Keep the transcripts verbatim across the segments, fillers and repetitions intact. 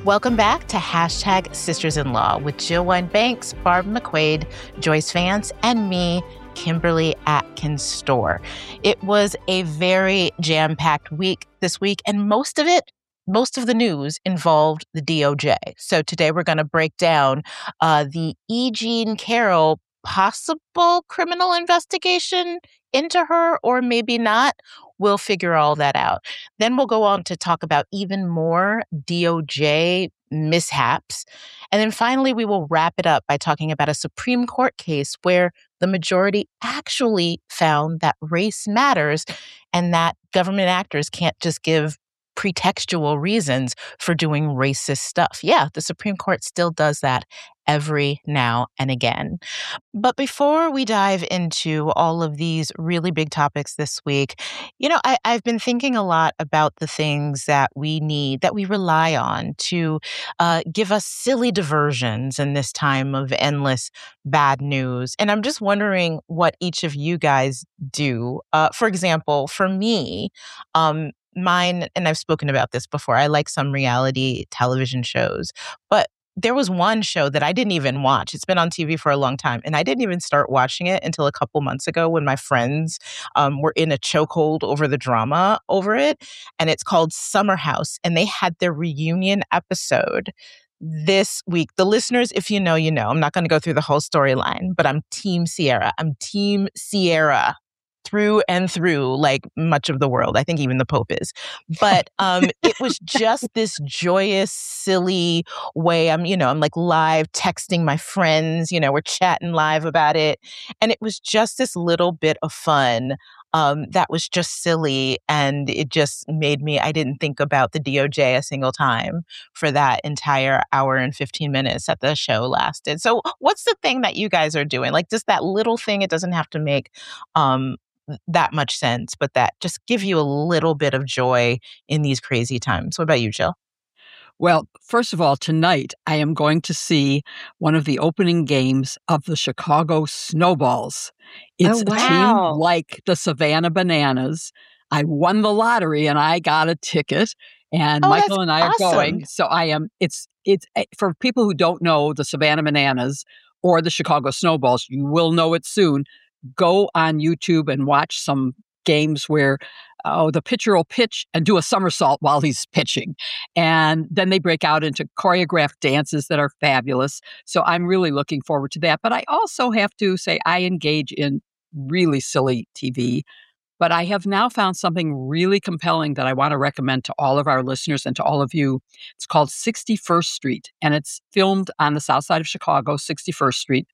Welcome back to Hashtag Sisters-in-Law with Jill Wine-Banks, Barb McQuaid, Joyce Vance, and me, Kimberly Atkins Storr. It was a very jam-packed week this week, and most of it, most of the news involved the D O J. So today we're going to break down uh, the E. Jean Carroll possible criminal investigation into her, or maybe not. We'll figure all that out. Then we'll go on to talk about even more D O J mishaps. And then finally, we will wrap it up by talking about a Supreme Court case where the majority actually found that race matters and that government actors can't just give pretextual reasons for doing racist stuff. Yeah, the Supreme Court still does that every now and again. But before we dive into all of these really big topics this week, you know, I, I've been thinking a lot about the things that we need, that we rely on to uh, give us silly diversions in this time of endless bad news. And I'm just wondering what each of you guys do. Uh, for example, for me, um, mine, and I've spoken about this before, I like some reality television shows, but there was one show that I didn't even watch. It's been on T V for a long time, and I didn't even start watching it until a couple months ago when my friends um, were in a chokehold over the drama over it. And it's called Summer House, and they had their reunion episode this week. The listeners, if you know, you know. I'm not going to go through the whole storyline, but I'm Team Sierra. I'm Team Sierra through and through, like much of the world. I think even the Pope is. But um, it was just this joyous, silly way. I'm, you know, I'm like live texting my friends, you know, we're chatting live about it. And it was just this little bit of fun um, that was just silly. And it just made me, I didn't think about the D O J a single time for that entire hour and fifteen minutes that the show lasted. So what's the thing that you guys are doing? Like just that little thing, it doesn't have to make um, that much sense, but that just give you a little bit of joy in these crazy times. What about you, Jill? Well, first of all, tonight I am going to see one of the opening games of the Chicago Snowballs. It's Oh, a wow. team like the Savannah Bananas. I won the lottery and I got a ticket, and Oh, Michael that's and I are awesome. going. So I am. It's it's eh, for people who don't know the Savannah Bananas or the Chicago Snowballs. You will know it soon. Go on YouTube and watch some games where, oh, the pitcher will pitch and do a somersault while he's pitching. And then they break out into choreographed dances that are fabulous. So I'm really looking forward to that. But I also have to say I engage in really silly T V. But I have now found something really compelling that I want to recommend to all of our listeners and to all of you. It's called sixty-first Street, and it's filmed on the south side of Chicago, sixty-first Street.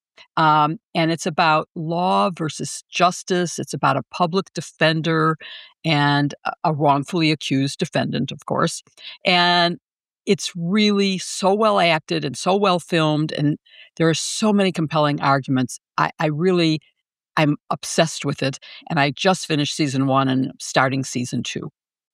Um, and it's about law versus justice. It's about a public defender and a, a wrongfully accused defendant, of course. And it's really so well acted and so well filmed. And there are so many compelling arguments. I, I really, I'm obsessed with it. And I just finished season one and starting season two.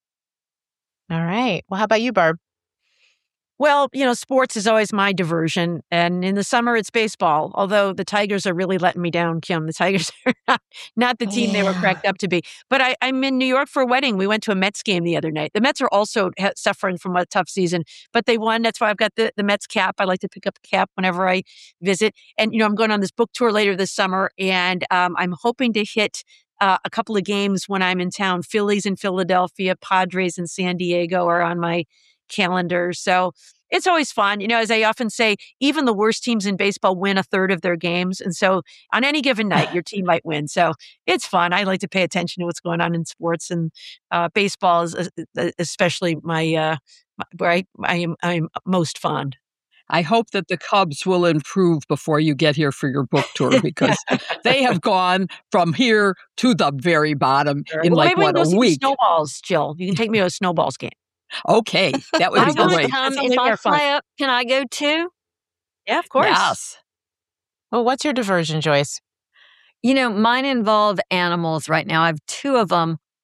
All right. Well, how about you, Barb? Well, you know, sports is always my diversion. And in the summer, it's baseball. Although the Tigers are really letting me down, Kim. The Tigers are not, not the team they were Yeah. cracked up to be. But I, I'm in New York for a wedding. We went to a Mets game the other night. The Mets are also ha- suffering from a tough season, but they won. That's why I've got the, the Mets cap. I like to pick up a cap whenever I visit. And, you know, I'm going on this book tour later this summer, and um, I'm hoping to hit Uh, a couple of games when I'm in town. Phillies in Philadelphia, Padres in San Diego are on my calendar. So it's always fun. You know, as I often say, even the worst teams in baseball win a third of their games. And so on any given night, your team might win. So it's fun. I like to pay attention to what's going on in sports, and uh, baseball is uh, especially my, uh, my where I, I am I'm most fond. I hope that the Cubs will improve before you get here for your book tour, because they have gone from here to the very bottom in Well, like, maybe we what, can a go see the week. snowballs, Jill. You can take me to a snowballs game. Okay, that would I be That sounds want like, to great. come. that sounds If like I they're fun. fly up, can I go too? Yeah, of course. Yes. Well, what's your diversion, Joyce? You know, mine involve animals right now. I have two of them.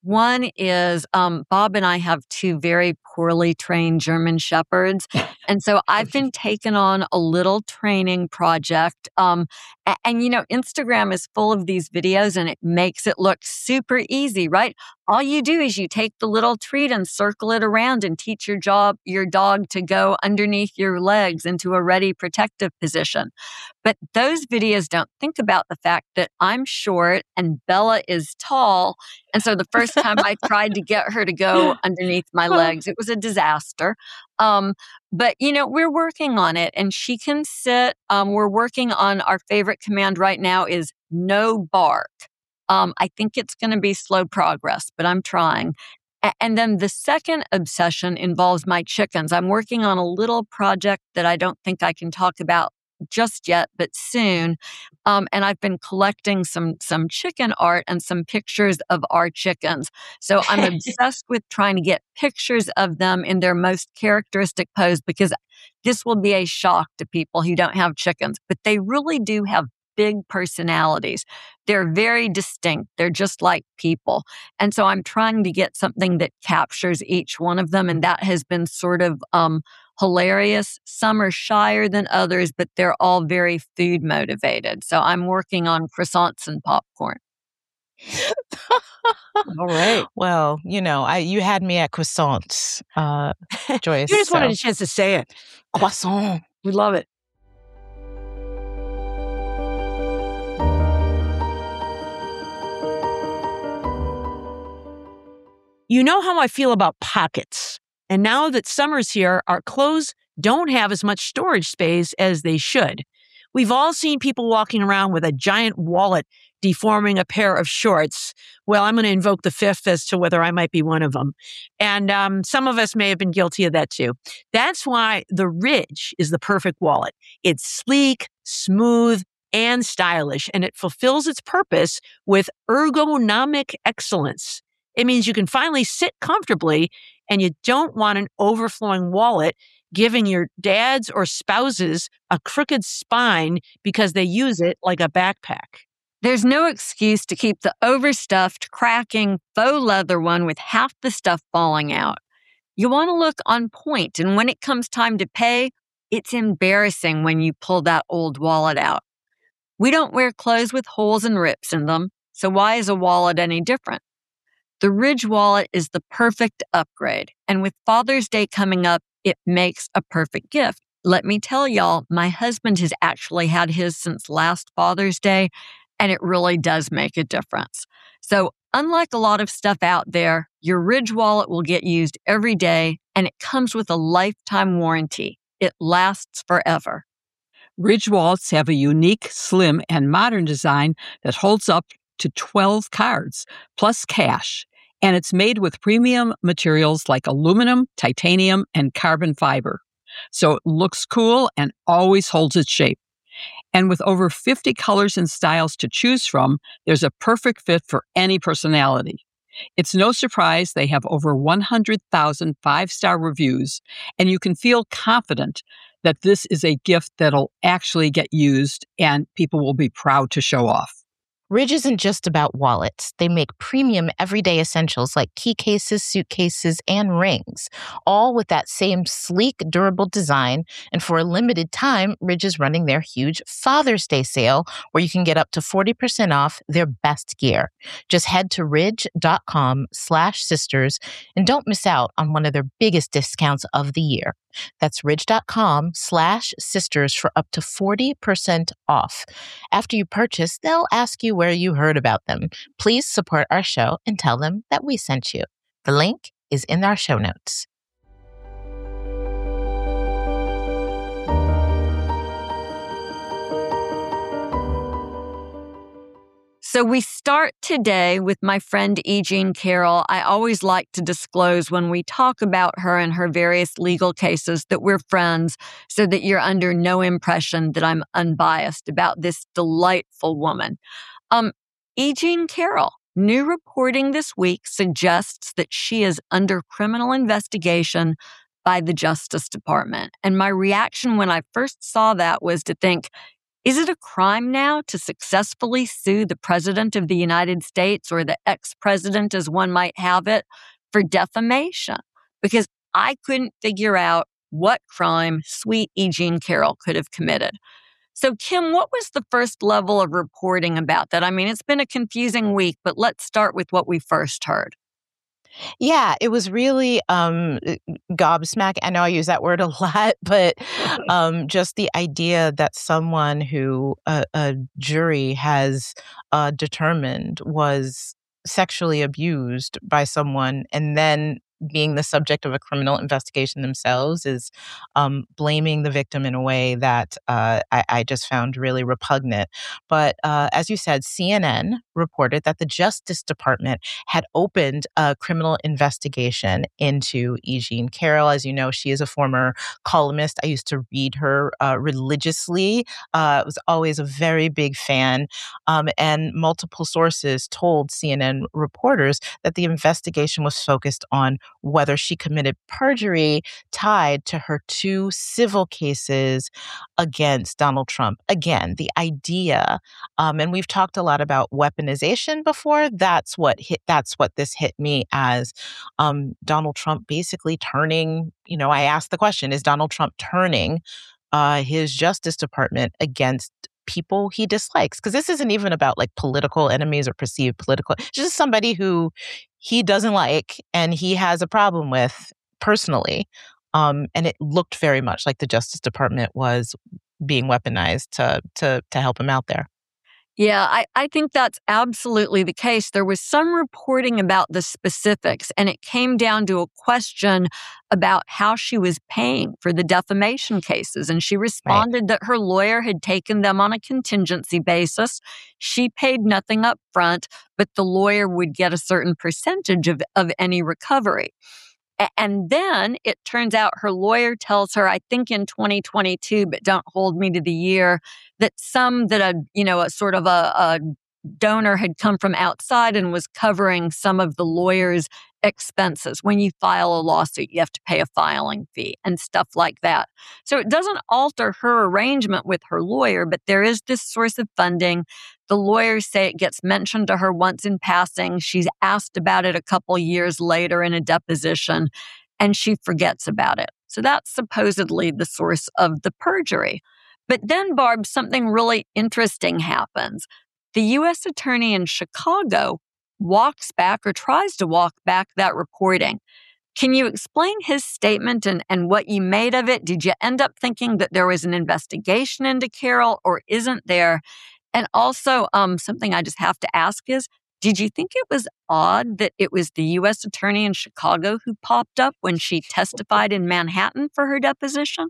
One is um, Bob and I have two very poorly trained German Shepherds. And so I've been taking on a little training project. Um, and, and, you know, Instagram is full of these videos and it makes it look super easy, right? All you do is you take the little treat and circle it around and teach your job, your dog to go underneath your legs into a ready protective position. But those videos don't think about the fact that I'm short and Bella is tall. And so the first time I tried to get her to go underneath my legs, it was a disaster. Um, but, you know, we're working on it and she can sit. Um, we're working on our favorite command right now is no bark. Um, I think it's going to be slow progress, but I'm trying. A- and then the second obsession involves my chickens. I'm working on a little project that I don't think I can talk about just yet, but soon. Um, and I've been collecting some some chicken art and some pictures of our chickens. So I'm obsessed with trying to get pictures of them in their most characteristic pose because this will be a shock to people who don't have chickens, but they really do have big personalities. They're very distinct. They're just like people. And so I'm trying to get something that captures each one of them. And that has been sort of um, hilarious. Some are shyer than others, but they're all very food motivated. So I'm working on croissants and popcorn. All right. Well, you know, I you had me at croissants, uh, Joyce. You just wanted so- a chance to say it. croissant. We love it. You know how I feel about pockets. And now that summer's here, our clothes don't have as much storage space as they should. We've all seen people walking around with a giant wallet deforming a pair of shorts. Well, I'm going to invoke the fifth as to whether I might be one of them. And um, some of us may have been guilty of that too. That's why the Ridge is the perfect wallet. It's sleek, smooth, and stylish, and it fulfills its purpose with ergonomic excellence. It means you can finally sit comfortably and you don't want an overflowing wallet giving your dads or spouses a crooked spine because they use it like a backpack. There's no excuse to keep the overstuffed, cracking, faux leather one with half the stuff falling out. You want to look on point, and when it comes time to pay, it's embarrassing when you pull that old wallet out. We don't wear clothes with holes and rips in them, so why is a wallet any different? The Ridge wallet is the perfect upgrade, and with Father's Day coming up, it makes a perfect gift. Let me tell y'all, my husband has actually had his since last Father's Day, and it really does make a difference. So unlike a lot of stuff out there, your Ridge wallet will get used every day, and it comes with a lifetime warranty. It lasts forever. Ridge wallets have a unique, slim, and modern design that holds up to twelve cards, plus cash. And it's made with premium materials like aluminum, titanium, and carbon fiber. So it looks cool and always holds its shape. And with over fifty colors and styles to choose from, there's a perfect fit for any personality. It's no surprise they have over one hundred thousand five-star reviews, and you can feel confident that this is a gift that'll actually get used and people will be proud to show off. Ridge isn't just about wallets. They make premium everyday essentials like key cases, suitcases, and rings, all with that same sleek, durable design. And for a limited time, Ridge is running their huge Father's Day sale where you can get up to forty percent off their best gear. Just head to ridge.com slash sisters and don't miss out on one of their biggest discounts of the year. That's ridge.com slash sisters for up to forty percent off. After you purchase, they'll ask you where you heard about them. Please support our show and tell them that we sent you. The link is in our show notes. So we start today with my friend E. Jean Carroll. I always like to disclose when we talk about her and her various legal cases that we're friends so that you're under no impression that I'm unbiased about this delightful woman. Um, E. Jean Carroll, new reporting this week suggests that she is under criminal investigation by the Justice Department. And my reaction when I first saw that was to think, Is it a crime now to successfully sue the President of the United States, or the ex-president as one might have it, for defamation? Because I couldn't figure out what crime sweet E. Jean Carroll could have committed. So, Kim, what was the first level of reporting about that? I mean, it's been a confusing week, but let's start with what we first heard. Yeah, it was really um, gobsmack. I know I use that word a lot, but um, just the idea that someone who a, a jury has uh, determined was sexually abused by someone and then being the subject of a criminal investigation themselves is um, blaming the victim in a way that uh, I, I just found really repugnant. But uh, as you said, C N N reported that the Justice Department had opened a criminal investigation into E. Jean Carroll. As you know, she is a former columnist. I used to read her uh, religiously. Uh, I was always a very big fan. Um, and multiple sources told C N N reporters that the investigation was focused on whether she committed perjury tied to her two civil cases against Donald Trump. Again, the idea, um, and we've talked a lot about weaponization before. That's what hit. That's what this hit me as. Um, Donald Trump basically turning. You know, I asked the question: is Donald Trump turning uh, his Justice Department against people he dislikes? Because this isn't even about like political enemies or perceived political. It's just somebody who he doesn't like and he has a problem with personally. Um, and it looked very much like the Justice Department was being weaponized to to to help him out there. Yeah, I, I think that's absolutely the case. There was some reporting about the specifics, and it came down to a question about how she was paying for the defamation cases. And she responded right. that her lawyer had taken them on a contingency basis. She paid nothing up front, but the lawyer would get a certain percentage of, of any recovery. And then it turns out her lawyer tells her, I think in twenty twenty-two, but don't hold me to the year, that some that a, you know, a sort of a, a donor had come from outside and was covering some of the lawyer's expenses. When you file a lawsuit, you have to pay a filing fee and stuff like that. So it doesn't alter her arrangement with her lawyer, but there is this source of funding. The lawyers say it gets mentioned to her once in passing. She's asked about it a couple years later in a deposition, and she forgets about it. So that's supposedly the source of the perjury. But then, Barb, something really interesting happens. The U S attorney in Chicago walks back or tries to walk back that reporting. Can you explain his statement and, and what you made of it? Did you end up thinking that there was an investigation into Carroll, or isn't there? And also, um, something I just have to ask is, did you think it was odd that it was the U S attorney in Chicago who popped up when she testified in Manhattan for her deposition?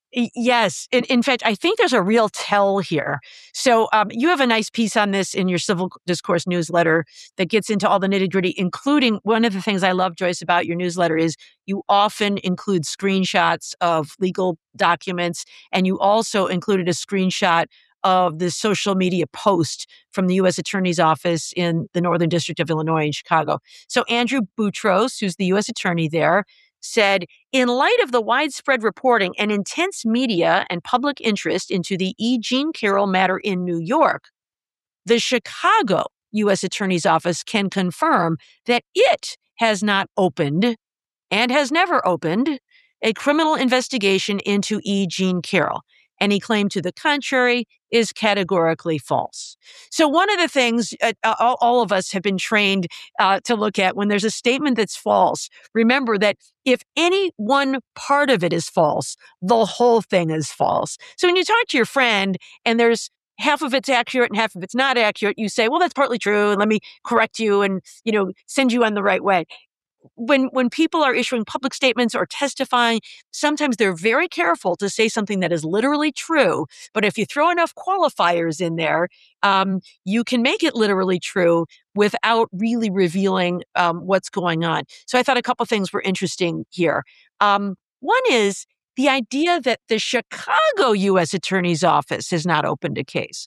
Yes. In, in fact, I think there's a real tell here. So um, you have a nice piece on this in your Civil Discourse newsletter that gets into all the nitty gritty, including one of the things I love, Joyce, about your newsletter is you often include screenshots of legal documents, and you also included a screenshot of the social media post from the U S Attorney's Office in the Northern District of Illinois in Chicago. So Andrew Boutros, who's the U S attorney there, said, in light of the widespread reporting and intense media and public interest into the E. Jean Carroll matter in New York, the Chicago U S Attorney's Office can confirm that it has not opened and has never opened a criminal investigation into E. Jean Carroll. Any claim to the contrary is categorically false. So one of the things uh, all, all of us have been trained uh, to look at when there's a statement that's false, remember that if any one part of it is false, the whole thing is false. So when you talk to your friend and there's half of it's accurate and half of it's not accurate, you say, well, that's partly true, and let me correct you and, you know, send you on the right way. When when people are issuing public statements or testifying, sometimes they're very careful to say something that is literally true. But if you throw enough qualifiers in there, um, you can make it literally true without really revealing um, what's going on. So I thought a couple things were interesting here. Um, one is the idea that the Chicago U S Attorney's Office has not opened a case.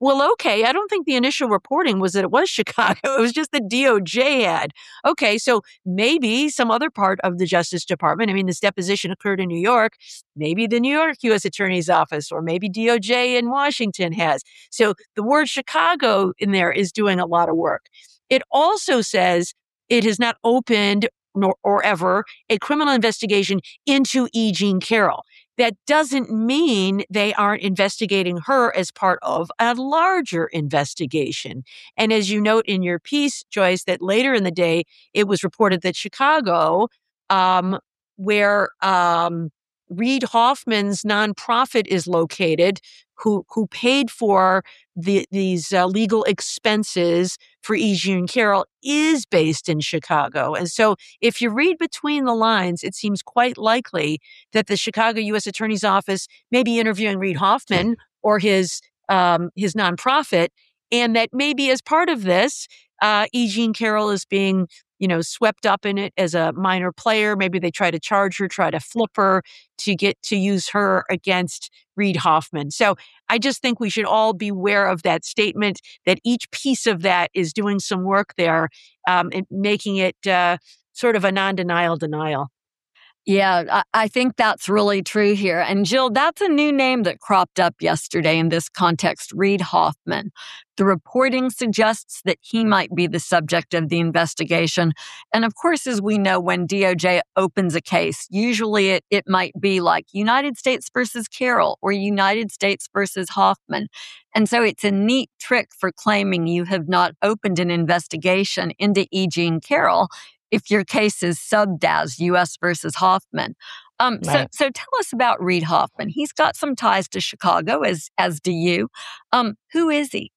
well, okay, I don't think the initial reporting was that it was Chicago. It was just the D O J had. Okay, so maybe some other part of the Justice Department, I mean, this deposition occurred in New York, maybe the New York U S Attorney's Office or maybe D O J in Washington has. So the word Chicago in there is doing a lot of work. It also says it has not opened nor or ever a criminal investigation into E. Jean Carroll. That doesn't mean they aren't investigating her as part of a larger investigation. And as you note in your piece, Joyce, that later in the day, it was reported that Chicago, um, where um, Reid Hoffman's nonprofit is located, who who paid for the, these uh, legal expenses for E. Jean Carroll, is based in Chicago. And so if you read between the lines, it seems quite likely that the Chicago U S Attorney's Office may be interviewing Reid Hoffman or his um, his nonprofit, and that maybe as part of this, uh, E. Jean Carroll is being, you know, swept up in it as a minor player. Maybe they try to charge her, try to flip her to get to use her against Reid Hoffman. So I just think we should all be aware of that statement, that each piece of that is doing some work there, um, and making it uh, sort of a non-denial denial. Yeah, I, I think that's really true here. And Jill, that's a new name that cropped up yesterday in this context, Reid Hoffman. The reporting suggests that he might be the subject of the investigation. And of course, as we know, when D O J opens a case, usually it, it might be like United States versus Carroll or United States versus Hoffman. And so it's a neat trick for claiming you have not opened an investigation into E. Jean Carroll if your case is subbed as U S versus Hoffman. Um, Right. so, so tell us about Reid Hoffman. He's got some ties to Chicago, as as do you. Um, who is he?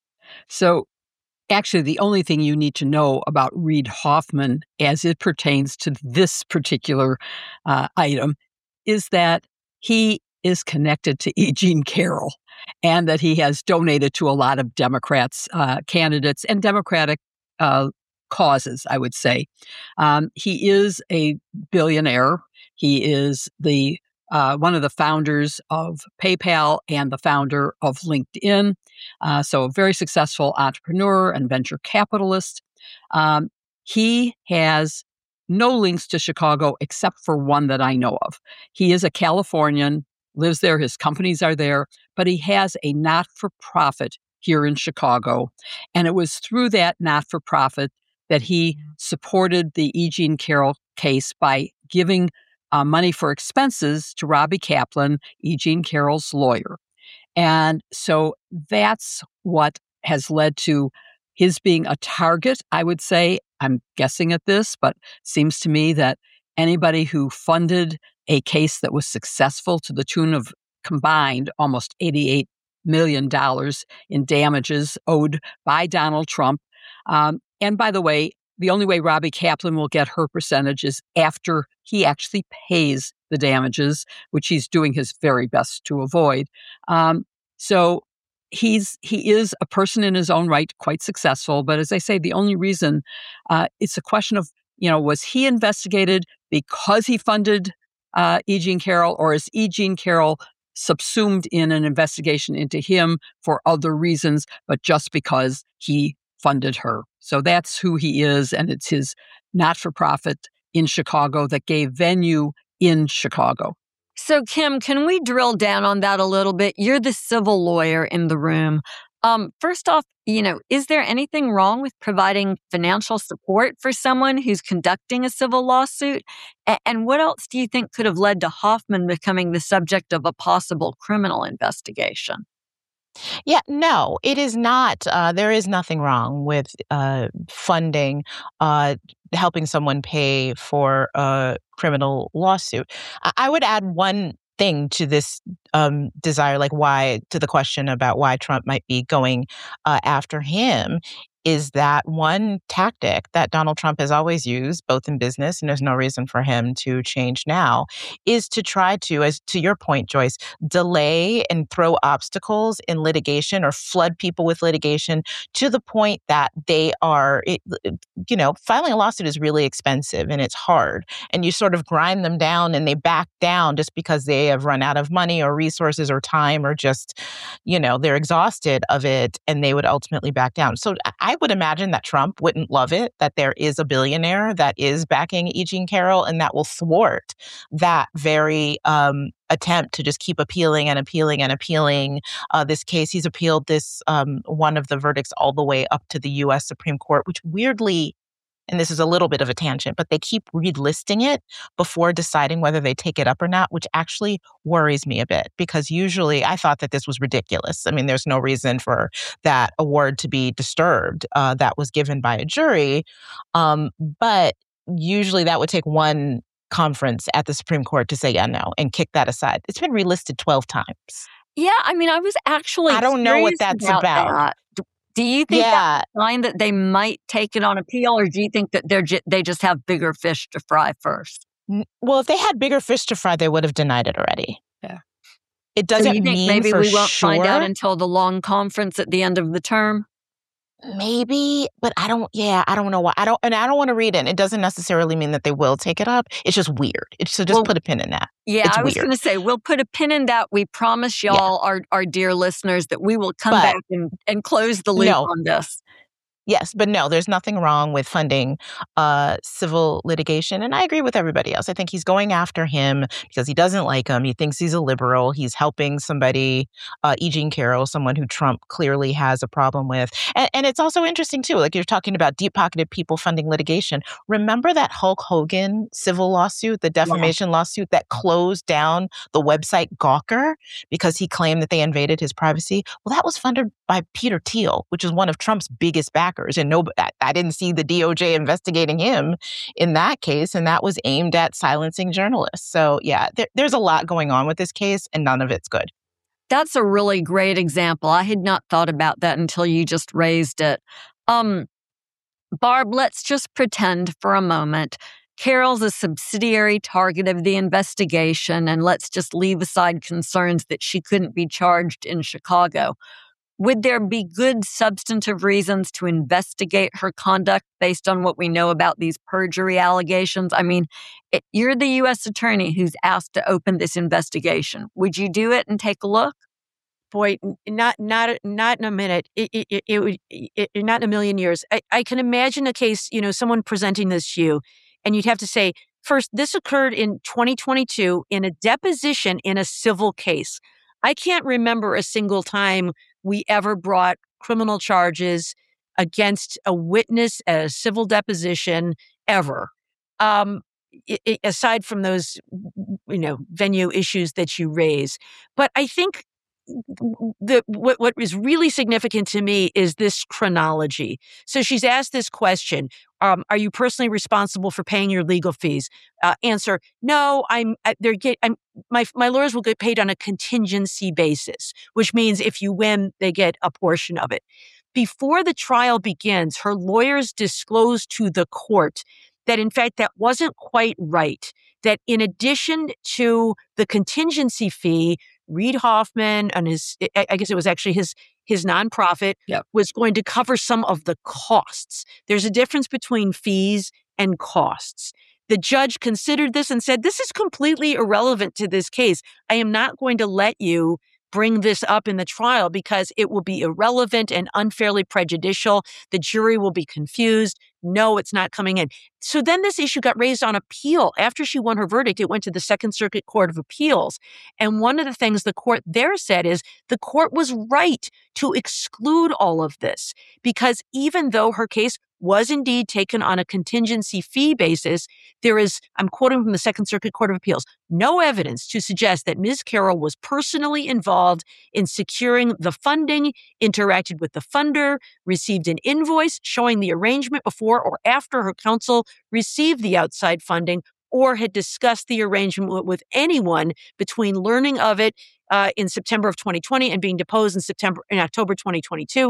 So actually, the only thing you need to know about Reid Hoffman as it pertains to this particular uh, item is that he is connected to E. Jean Carroll and that he has donated to a lot of Democrats, uh, candidates and Democratic uh, causes, I would say. Um, he is a billionaire. He is the uh, one of the founders of PayPal and the founder of LinkedIn. Uh, so a very successful entrepreneur and venture capitalist. Um, he has no links to Chicago except for one that I know of. He is a Californian, lives there, his companies are there, but he has a not-for-profit here in Chicago. And it was through that not-for-profit that he supported the E. Jean Carroll case by giving uh, money for expenses to Robbie Kaplan, E. Jean Carroll's lawyer. And so that's what has led to his being a target, I would say. I'm guessing at this, but seems to me that anybody who funded a case that was successful to the tune of combined almost eighty-eight million dollars in damages owed by Donald Trump. Um, and by the way, the only way Robbie Kaplan will get her percentage is after he actually pays the damages, which he's doing his very best to avoid. Um, so he's he is a person in his own right, quite successful. But as I say, the only reason uh, it's a question of, you know, was he investigated because he funded uh, E. Jean Carroll, or is E. Jean Carroll subsumed in an investigation into him for other reasons, but just because he funded her? So that's who he is, and it's his not-for-profit in Chicago that gave venue in Chicago. So, Kim, can we drill down on that a little bit? You're the civil lawyer in the room. Um, first off, you know, is there anything wrong with providing financial support for someone who's conducting a civil lawsuit? A- and what else do you think could have led to Hoffman becoming the subject of a possible criminal investigation? Yeah, no, it is not. Uh, there is nothing wrong with uh, funding, uh, helping someone pay for a criminal lawsuit. I, I would add one thing to this um, desire, like why, to the question about why Trump might be going uh, after him, is that one tactic that Donald Trump has always used, both in business, and there's no reason for him to change now, is to try to, as to your point, Joyce, delay and throw obstacles in litigation or flood people with litigation to the point that they are, it, you know, filing a lawsuit is really expensive and it's hard. And you sort of grind them down and they back down just because they have run out of money or resources or time or just, you know, they're exhausted of it and they would ultimately back down. So I would imagine that Trump wouldn't love it, that there is a billionaire that is backing E. Jean Carroll, and that will thwart that very um, attempt to just keep appealing and appealing and appealing uh, this case. He's appealed this, um, one of the verdicts all the way up to the U S Supreme Court, which weirdly, and this is a little bit of a tangent, but they keep relisting it before deciding whether they take it up or not, which actually worries me a bit because usually I thought that this was ridiculous. I mean, there's no reason for that award to be disturbed. Uh, that was given by a jury. Um, but usually that would take one conference at the Supreme Court to say, yeah, no, and kick that aside. It's been relisted twelve times. Yeah, I mean, I was actually I don't know what that's about. about. That. Do you think yeah. that's a sign that they might take it on appeal, or do you think that they're ju- they just have bigger fish to fry first? Well, if they had bigger fish to fry, they would have denied it already. Yeah. It doesn't so you think mean maybe for we won't sure. find out until the long conference at the end of the term? Maybe, but I don't, yeah, I don't know why. I don't, and I don't want to read it. It doesn't necessarily mean that they will take it up. It's just weird. It's, so just Well, put a pin in that. Yeah, It's I was weird. going to say, we'll put a pin in that. We promise y'all, our, our dear listeners, that we will come But- back and, and close the loop No. on this. Yes, but no, there's nothing wrong with funding uh, civil litigation. And I agree with everybody else. I think he's going after him because he doesn't like him. He thinks he's a liberal. He's helping somebody, uh, E. Jean Carroll, someone who Trump clearly has a problem with. And, and it's also interesting, too, like you're talking about deep-pocketed people funding litigation. Remember that Hulk Hogan civil lawsuit, the defamation yeah. lawsuit that closed down the website Gawker because he claimed that they invaded his privacy? Well, that was funded by Peter Thiel, which is one of Trump's biggest backers. And no, I, I didn't see the D O J investigating him in that case. And that was aimed at silencing journalists. So yeah, there, there's a lot going on with this case and none of it's good. That's a really great example. I had not thought about that until you just raised it. Um, Barb, let's just pretend for a moment Carroll's a subsidiary target of the investigation, and let's just leave aside concerns that she couldn't be charged in Chicago. Would there be good substantive reasons to investigate her conduct based on what we know about these perjury allegations? I mean, it, you're the U S attorney who's asked to open this investigation. Would you do it and take a look? Boy, not not not in a minute. It, it, it, it would it, not in a million years. I, I can imagine a case, you know, someone presenting this to you, and you'd have to say, first, this occurred in twenty twenty-two in a deposition in a civil case. I can't remember a single time we ever brought criminal charges against a witness at a civil deposition ever. Um, it, it, aside from those, you know, venue issues that you raise. But I think the what, what is really significant to me is this chronology. So she's asked this question, um, are you personally responsible for paying your legal fees? Uh, answer, no, I'm, I, they're get, I'm, my, my lawyers will get paid on a contingency basis, which means if you win, they get a portion of it. Before the trial begins, her lawyers disclosed to the court that, in fact, that wasn't quite right, that in addition to the contingency fee, Reid Hoffman and his, I guess it was actually his, his nonprofit, yep. was going to cover some of the costs. There's a difference between fees and costs. The judge considered this and said, this is completely irrelevant to this case. I am not going to let you bring this up in the trial because it will be irrelevant and unfairly prejudicial. The jury will be confused. No, it's not coming in. So then this issue got raised on appeal. After she won her verdict, it went to the Second Circuit Court of Appeals. And one of the things the court there said is the court was right to exclude all of this because even though her case was indeed taken on a contingency fee basis, there is, I'm quoting from the Second Circuit Court of Appeals, no evidence to suggest that Miz Carroll was personally involved in securing the funding, interacted with the funder, received an invoice showing the arrangement before or after her counsel received the outside funding, or had discussed the arrangement with anyone between learning of it uh, in September of twenty twenty and being deposed in September in October twenty twenty-two.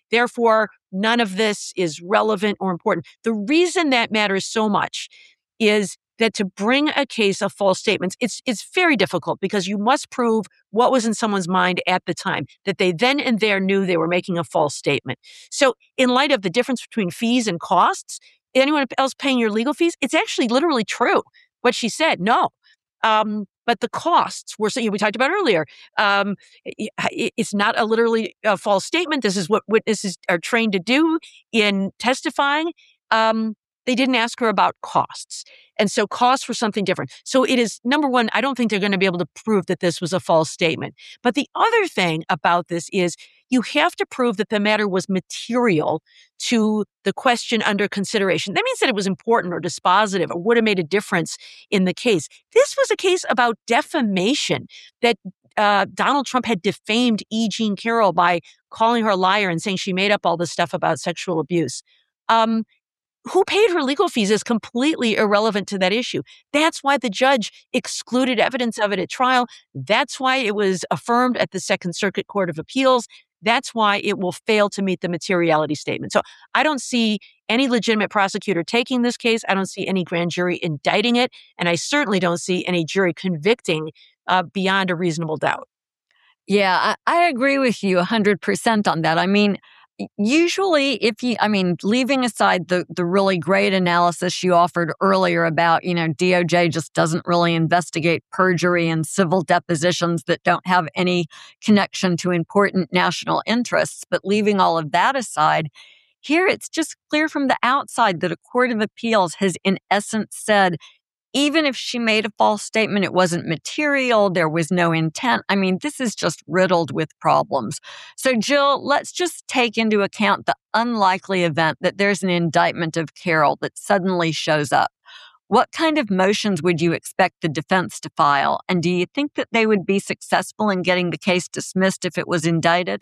Therefore, none of this is relevant or important. The reason that matters so much is that to bring a case of false statements, it's it's very difficult because you must prove what was in someone's mind at the time, that they then and there knew they were making a false statement. So in light of the difference between fees and costs, anyone else paying your legal fees, it's actually literally true what she said. No. Um, but the costs were, so we talked about earlier, um, it, it's not a literally a false statement. This is what witnesses are trained to do in testifying. Um, They didn't ask her about costs. And so costs were something different. So it is, number one, I don't think they're going to be able to prove that this was a false statement. But the other thing about this is you have to prove that the matter was material to the question under consideration. That means that it was important or dispositive or would have made a difference in the case. This was a case about defamation, that uh, Donald Trump had defamed E. Jean Carroll by calling her a liar and saying she made up all this stuff about sexual abuse. Um, Who paid her legal fees is completely irrelevant to that issue. That's why the judge excluded evidence of it at trial. That's why it was affirmed at the Second Circuit Court of Appeals. That's why it will fail to meet the materiality statement. So I don't see any legitimate prosecutor taking this case. I don't see any grand jury indicting it. And I certainly don't see any jury convicting uh, beyond a reasonable doubt. Yeah, I, I agree with you one hundred percent on that. I mean, usually, if you, I mean, leaving aside the the really great analysis you offered earlier about, you know, D O J just doesn't really investigate perjury and civil depositions that don't have any connection to important national interests. But leaving all of that aside, here it's just clear from the outside that a court of appeals has in essence said, even if she made a false statement, it wasn't material, there was no intent. I mean, this is just riddled with problems. So, Jill, let's just take into account the unlikely event that there's an indictment of Carroll that suddenly shows up. What kind of motions would you expect the defense to file? And do you think that they would be successful in getting the case dismissed if it was indicted?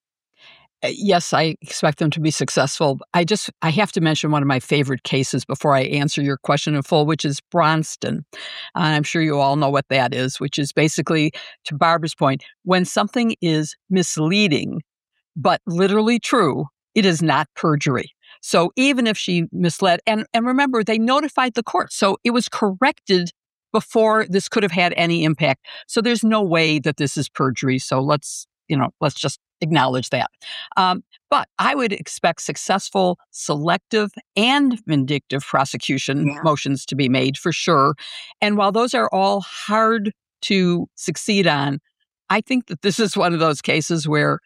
Yes, I expect them to be successful. I just, I have to mention one of my favorite cases before I answer your question in full, which is Braunston. Uh, I'm sure you all know what that is, which is basically, to Barbara's point, when something is misleading, but literally true, it is not perjury. So even if she misled, and, and remember, they notified the court, so it was corrected before this could have had any impact. So there's no way that this is perjury. So let's, you know, let's just acknowledge that. Um, but I would expect successful, selective, and vindictive prosecution yeah. motions to be made for sure. And while those are all hard to succeed on, I think that this is one of those cases where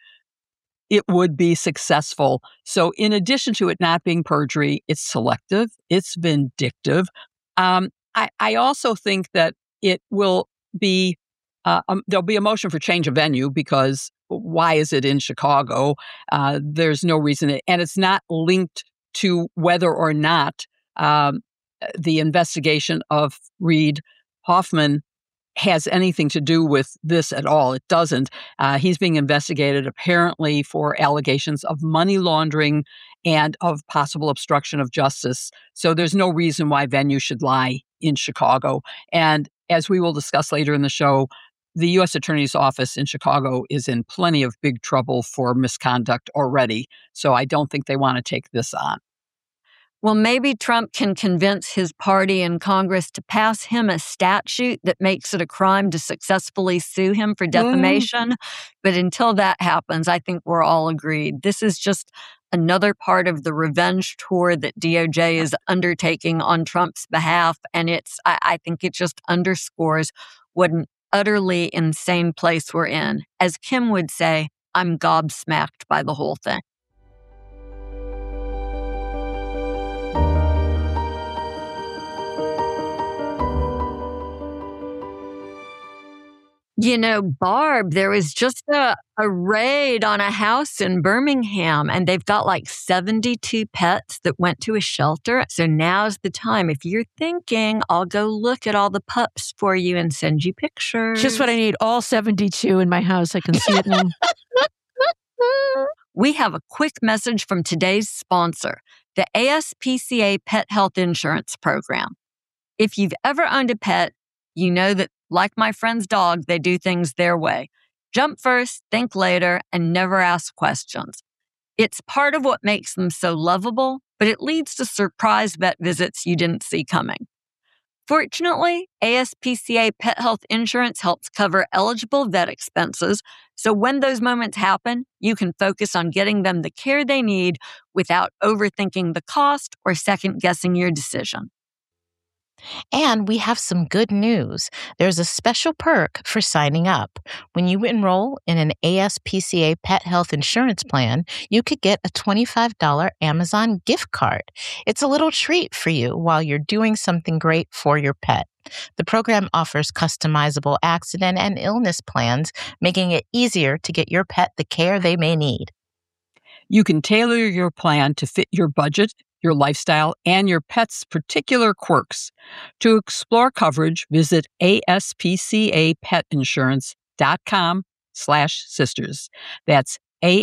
it would be successful. So in addition to it not being perjury, it's selective, it's vindictive. Um, I, I also think that it will be, uh, um, there'll be a motion for change of venue because why is it in Chicago? Uh, there's no reason. To, and it's not linked to whether or not um, the investigation of Reid Hoffman has anything to do with this at all. It doesn't. Uh, he's being investigated apparently for allegations of money laundering and of possible obstruction of justice. So there's no reason why venue should lie in Chicago. And as we will discuss later in the show, the U S Attorney's Office in Chicago is in plenty of big trouble for misconduct already. So I don't think they want to take this on. Well, maybe Trump can convince his party in Congress to pass him a statute that makes it a crime to successfully sue him for defamation. Mm. But until that happens, I think we're all agreed. This is just another part of the revenge tour that D O J is undertaking on Trump's behalf. And it's, I, I think it just underscores what an utterly insane place we're in. As Kim would say, I'm gobsmacked by the whole thing. You know, Barb, there was just a, a raid on a house in Birmingham, and they've got like seventy-two pets that went to a shelter. So now's the time. If you're thinking, I'll go look at all the pups for you and send you pictures. Just what I need, all seventy-two in my house. I can see it now. We have a quick message from today's sponsor, the A S P C A Pet Health Insurance Program. If you've ever owned a pet, you know that, like my friend's dog, they do things their way. Jump first, think later, and never ask questions. It's part of what makes them so lovable, but it leads to surprise vet visits you didn't see coming. Fortunately, A S P C A Pet Health Insurance helps cover eligible vet expenses, so when those moments happen, you can focus on getting them the care they need without overthinking the cost or second-guessing your decision. And we have some good news. There's a special perk for signing up. When you enroll in an A S P C A Pet Health Insurance plan, you could get a twenty-five dollars Amazon gift card. It's a little treat for you while you're doing something great for your pet. The program offers customizable accident and illness plans, making it easier to get your pet the care they may need. You can tailor your plan to fit your budget, your lifestyle, and your pet's particular quirks. To explore coverage, visit aspcapetinsurance.com slash sisters. That's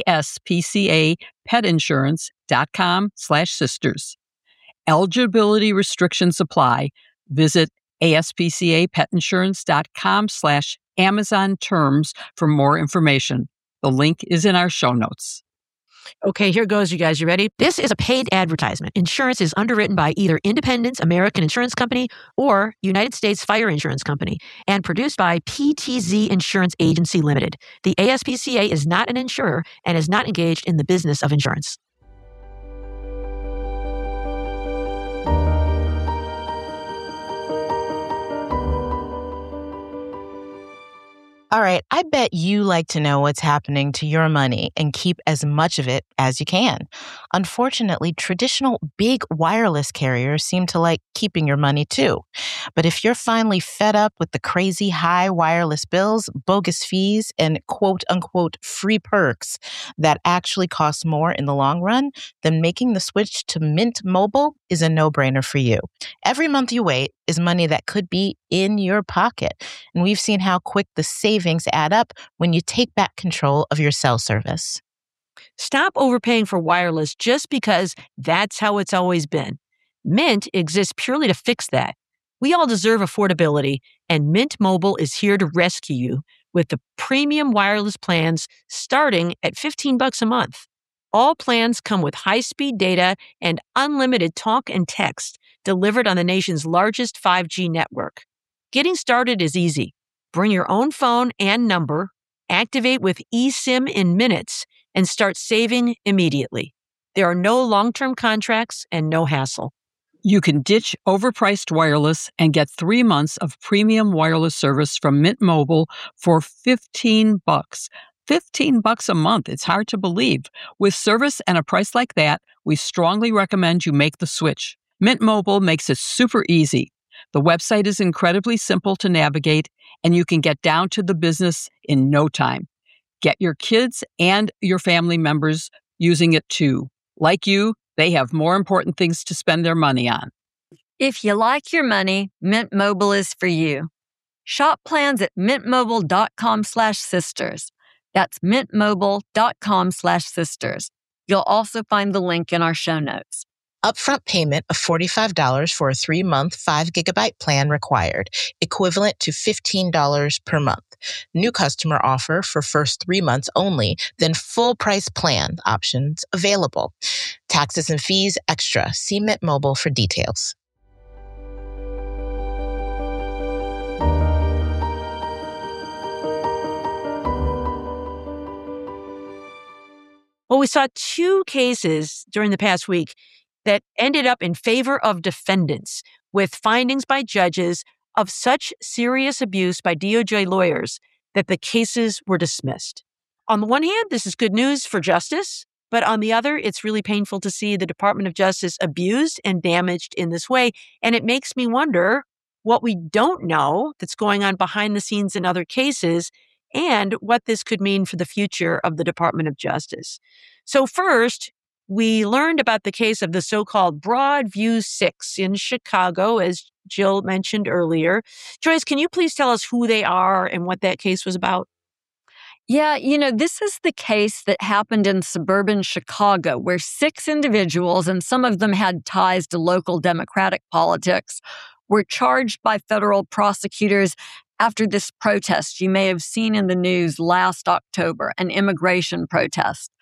aspcapetinsurance.com slash sisters. Eligibility restrictions apply. Visit aspcapetinsurance.com slash Amazon terms for more information. The link is in our show notes. Okay, here goes, you guys. You ready? This is a paid advertisement. Insurance is underwritten by either Independence American Insurance Company or United States Fire Insurance Company and produced by P T Z Insurance Agency Limited. The A S P C A is not an insurer and is not engaged in the business of insurance. All right, I bet you like to know what's happening to your money and keep as much of it as you can. Unfortunately, traditional big wireless carriers seem to like keeping your money too. But if you're finally fed up with the crazy high wireless bills, bogus fees, and quote-unquote free perks that actually cost more in the long run, then making the switch to Mint Mobile is a no-brainer for you. Every month you wait is money that could be in your pocket. And we've seen how quick the savings add up when you take back control of your cell service. Stop overpaying for wireless just because that's how it's always been. Mint exists purely to fix that. We all deserve affordability, and Mint Mobile is here to rescue you with the premium wireless plans starting at fifteen bucks a month. All plans come with high-speed data and unlimited talk and text delivered on the nation's largest five G network. Getting started is easy. Bring your own phone and number, activate with eSIM in minutes, and start saving immediately. There are no long-term contracts and no hassle. You can ditch overpriced wireless and get three months of premium wireless service from Mint Mobile for fifteen bucks. fifteen bucks a month. It's hard to believe. With service and a price like that, we strongly recommend you make the switch. Mint Mobile makes it super easy. The website is incredibly simple to navigate, and you can get down to the business in no time. Get your kids and your family members using it too. Like you, they have more important things to spend their money on. If you like your money, Mint Mobile is for you. Shop plans at mintmobile.com slash sisters. That's mintmobile.com slash sisters. You'll also find the link in our show notes. Upfront payment of forty-five dollars for a three-month, five gigabyte plan required, equivalent to fifteen dollars per month. New customer offer for first three months only, then full price plan options available. Taxes and fees extra. See Mint Mobile for details. Well, we saw two cases during the past week that ended up in favor of defendants, with findings by judges of such serious abuse by D O J lawyers that the cases were dismissed. On the one hand, this is good news for justice, but on the other, it's really painful to see the Department of Justice abused and damaged in this way. And it makes me wonder what we don't know that's going on behind the scenes in other cases and what this could mean for the future of the Department of Justice. So first, we learned about the case of the so-called Broadview Six in Chicago, as Jill mentioned earlier. Joyce, can you please tell us who they are and what that case was about? Yeah, you know, this is the case that happened in suburban Chicago, where six individuals, and some of them had ties to local Democratic politics, were charged by federal prosecutors after this protest you may have seen in the news last October, an immigration protest.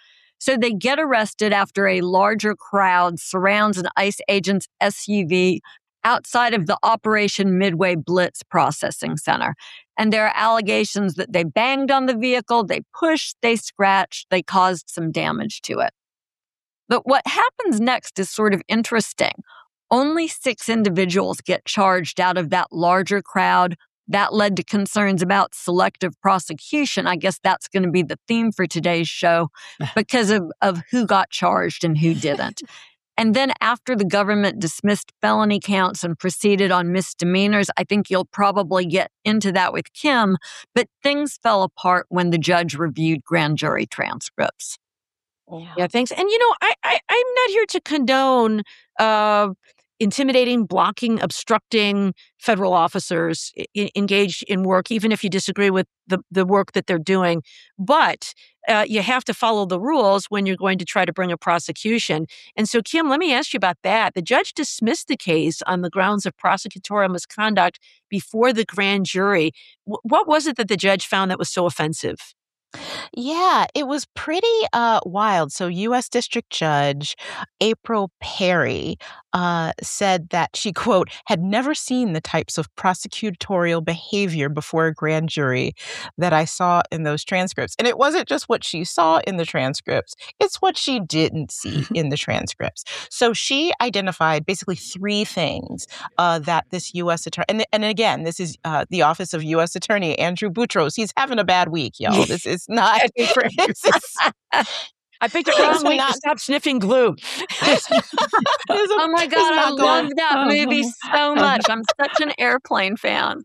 So they get arrested after a larger crowd surrounds an ICE agent's S U V outside of the Operation Midway Blitz processing center. And there are allegations that they banged on the vehicle, they pushed, they scratched, they caused some damage to it. But what happens next is sort of interesting. Only six individuals get charged out of that larger crowd. That led to concerns about selective prosecution. I guess that's going to be the theme for today's show because of, of who got charged and who didn't. And then after the government dismissed felony counts and proceeded on misdemeanors, I think you'll probably get into that with Kim, but things fell apart when the judge reviewed grand jury transcripts. Yeah, yeah thanks. And, you know, I, I, I'm not here to condone uh, intimidating, blocking, obstructing federal officers I- engaged in work, even if you disagree with the, the work that they're doing. But uh, you have to follow the rules when you're going to try to bring a prosecution. And so, Kim, let me ask you about that. The judge dismissed the case on the grounds of prosecutorial misconduct before the grand jury. W- what was it that the judge found that was so offensive? Yeah, it was pretty uh, wild. So, U S District Judge April Perry uh, said that she, quote, had never seen the types of prosecutorial behavior before a grand jury that I saw in those transcripts. And it wasn't just what she saw in the transcripts, it's what she didn't see in the transcripts. So, she identified basically three things uh, that this U S attorney, and, and again, this is uh, the Office of U S Attorney Andrew Boutros. He's having a bad week, y'all. This is not. This is, I picked a wrong week to stop sniffing glue. Oh my God, I love that movie so much. I'm such an Airplane fan.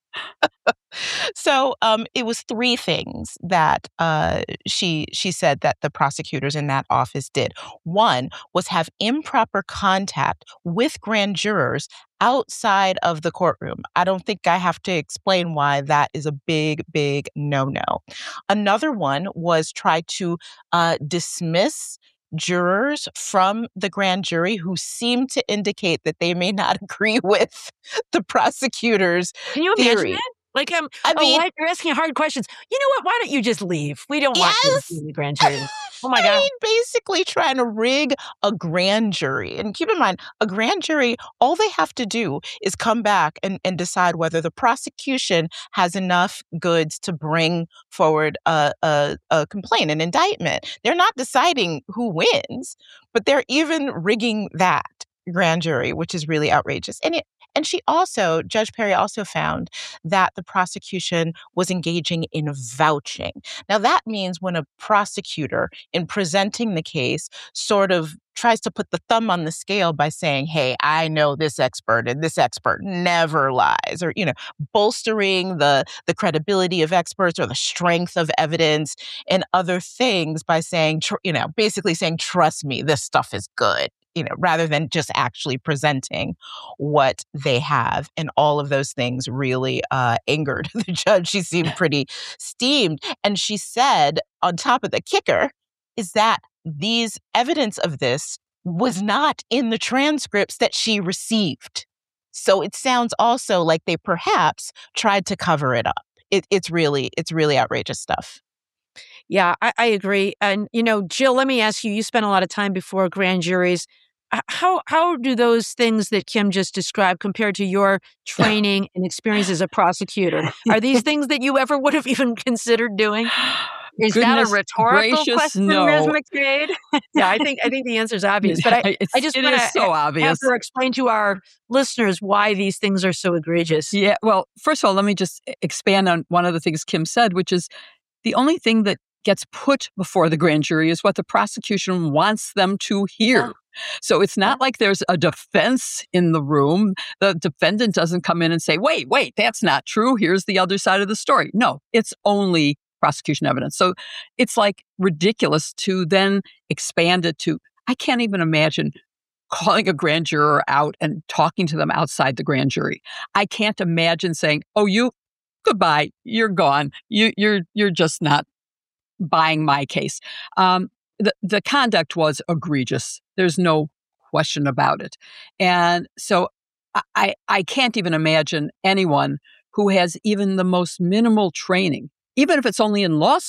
So um, it was three things that uh, she she said that the prosecutors in that office did. One was have improper contact with grand jurors outside of the courtroom. I don't think I have to explain why that is a big, big no-no. Another one was try to uh, dismiss jurors from the grand jury who seemed to indicate that they may not agree with the prosecutor's Can you theory. imagine that? Like, um, I oh, mean, why you're asking hard questions. You know what? Why don't you just leave? We don't want you Yes. to be in the grand jury. Oh my I God. mean, basically trying to rig a grand jury. And keep in mind, a grand jury, all they have to do is come back and, and decide whether the prosecution has enough goods to bring forward a, a, a complaint, an indictment. They're not deciding who wins, but they're even rigging that grand jury, which is really outrageous. And it, and she also, Judge Perry also found that the prosecution was engaging in vouching. Now, that means when a prosecutor, in presenting the case, sort of tries to put the thumb on the scale by saying, hey, I know this expert and this expert never lies, or, you know, bolstering the, the credibility of experts or the strength of evidence and other things by saying, tr- you know, basically saying, trust me, this stuff is good. You know, rather than just actually presenting what they have. And all of those things really uh, angered the judge. She seemed pretty steamed. And she said, on top of the kicker, is that these evidence of this was not in the transcripts that she received. So it sounds also like they perhaps tried to cover it up. It, it's really, it's really outrageous stuff. Yeah, I, I agree. And, you know, Jill, let me ask you, you spent a lot of time before grand juries. How how do those things that Kim just described compare to your training and experience as a prosecutor? Are these things that you ever would have even considered doing? Is Goodness that a rhetorical gracious, question, no. Miz McCade? Yeah, I think I think the answer is obvious. But I, It's- I just it want is so to obvious. have her explain to our listeners why these things are so egregious. Yeah, well, first of all, let me just expand on one of the things Kim said, which is the only thing that gets put before the grand jury is what the prosecution wants them to hear. Yeah. So it's not like there's a defense in the room. The defendant doesn't come in and say, wait, wait, that's not true. Here's the other side of the story. No, it's only prosecution evidence. So it's like ridiculous to then expand it to, I can't even imagine calling a grand juror out and talking to them outside the grand jury. I can't imagine saying, oh, you, goodbye, you're gone. You, you're, you're just not buying my case. Um, the, the conduct was egregious. There's no question about it. And so I, I can't even imagine anyone who has even the most minimal training, even if it's only in law school,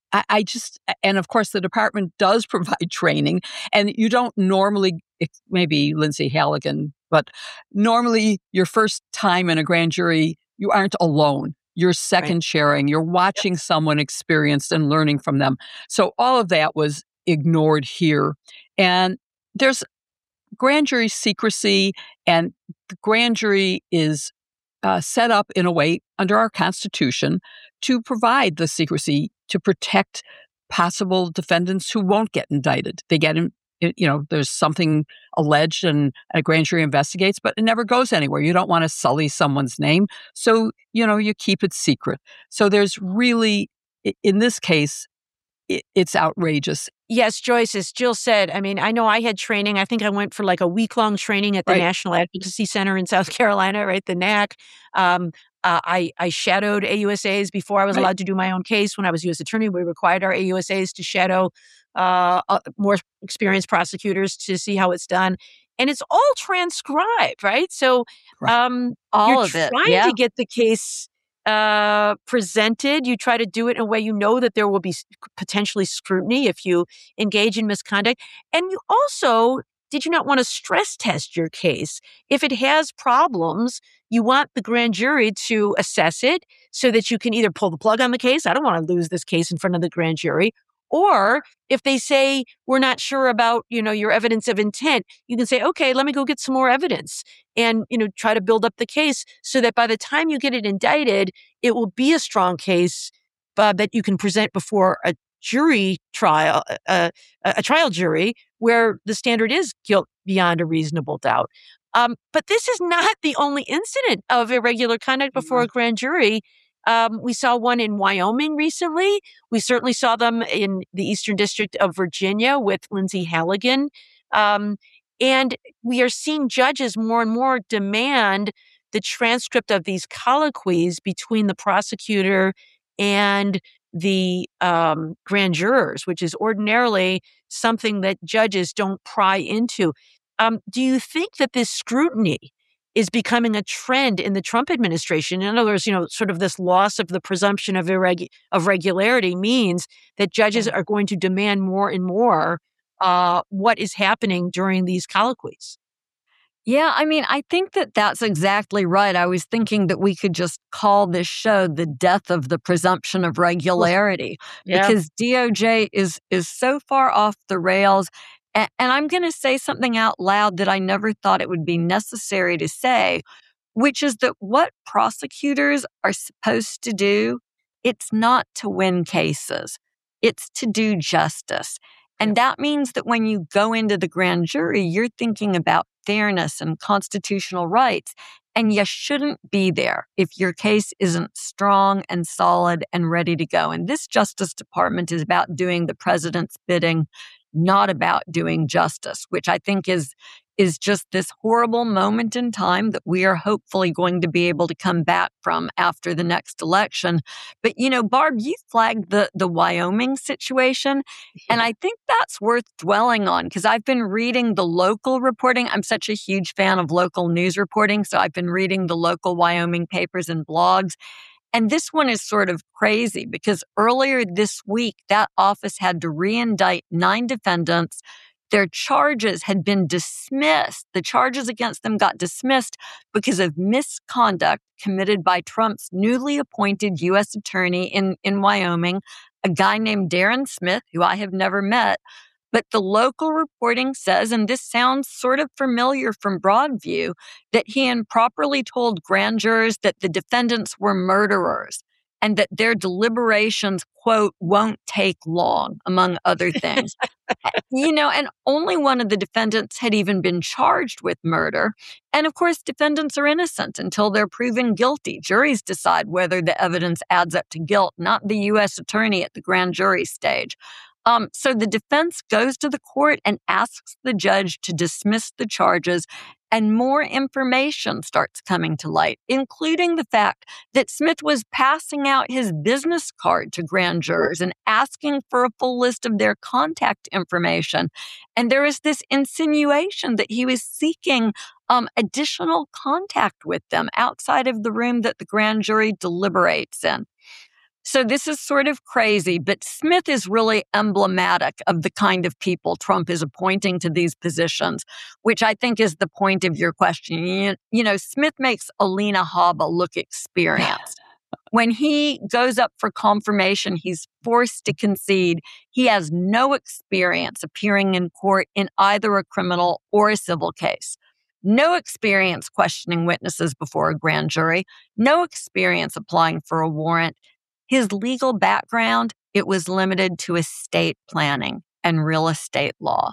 I, I just, and of course, the department does provide training, and you don't normally, it's maybe Lindsay Halligan, but normally your first time in a grand jury, you aren't alone. You're second Right. sharing, you're watching Yep. someone experienced and learning from them. So all of that was ignored here. And there's grand jury secrecy, and the grand jury is uh, set up in a way under our Constitution to provide the secrecy to protect possible defendants who won't get indicted. They get in, you know, there's something alleged and a grand jury investigates, but it never goes anywhere. You don't want to sully someone's name. So, you know, you keep it secret. So there's really, in this case, it's outrageous. Yes, Joyce, as Jill said, I mean, I know I had training. I think I went for like a week long training at the Right. National Advocacy Center in South Carolina, right? The N A C. Um, uh, I, I shadowed A U S As before I was Right. allowed to do my own case. When I was U S attorney, we required our A U S As to shadow uh, uh, more experienced prosecutors to see how it's done. And it's all transcribed, right? So Right. um, All you're of it, trying yeah. to get the case uh, presented. You try to do it in a way you know that there will be s- potentially scrutiny if you engage in misconduct. And you also, did you not want to stress test your case? If it has problems, you want the grand jury to assess it so that you can either pull the plug on the case. I don't want to lose this case in front of the grand jury. Or if they say, we're not sure about, you know, your evidence of intent, you can say, okay, let me go get some more evidence and, you know, try to build up the case so that by the time you get it indicted, it will be a strong case uh, that you can present before a jury trial, uh, a, a trial jury where the standard is guilt beyond a reasonable doubt. Um, but this is not the only incident of irregular conduct before a grand jury. Um, we saw one in Wyoming recently. We certainly saw them in the Eastern District of Virginia with Lindsay Halligan. Um, and we are seeing judges more and more demand the transcript of these colloquies between the prosecutor and the um, grand jurors, which is ordinarily something that judges don't pry into. Um, do you think that this scrutiny is becoming a trend in the Trump administration? In other words, you know, sort of this loss of the presumption of irregu- of regularity means that judges are going to demand more and more uh, what is happening during these colloquies. Yeah, I mean, I think that that's exactly right. I was thinking that we could just call this show the death of the presumption of regularity Yeah. because D O J is is so far off the rails. And, and I'm going to say something out loud that I never thought it would be necessary to say, which is that what prosecutors are supposed to do, it's not to win cases. It's to do justice. And that means that when you go into the grand jury, you're thinking about fairness and constitutional rights. And you shouldn't be there if your case isn't strong and solid and ready to go. And this Justice Department is about doing the president's bidding, not about doing justice, which I think is is just this horrible moment in time that we are hopefully going to be able to come back from after the next election. But, you know, Barb, you flagged the, the Wyoming situation, and I think that's worth dwelling on because I've been reading the local reporting. I'm such a huge fan of local news reporting, so I've been reading the local Wyoming papers and blogs. And this one is sort of crazy because earlier this week, that office had to re-indict nine defendants. Their charges had been dismissed. The charges against them got dismissed because of misconduct committed by Trump's newly appointed U S attorney in, in Wyoming, a guy named Darren Smith, who I have never met. But the local reporting says, and this sounds sort of familiar from Broadview, that he improperly told grand jurors that the defendants were murderers and that their deliberations, quote, won't take long, among other things. You know, and only one of the defendants had even been charged with murder. And of course, defendants are innocent until they're proven guilty. Juries decide whether the evidence adds up to guilt, not the U S attorney at the grand jury stage. Um, so the defense goes to the court and asks the judge to dismiss the charges, and more information starts coming to light, including the fact that Smith was passing out his business card to grand jurors and asking for a full list of their contact information. And there is this insinuation that he was seeking um, additional contact with them outside of the room that the grand jury deliberates in. So this is sort of crazy, but Smith is really emblematic of the kind of people Trump is appointing to these positions, which I think is the point of your question. You, you know, Smith makes Alina Habba look experienced. When he goes up for confirmation, he's forced to concede he has no experience appearing in court in either a criminal or a civil case. No experience questioning witnesses before a grand jury. No experience applying for a warrant. His legal background, it was limited to estate planning and real estate law.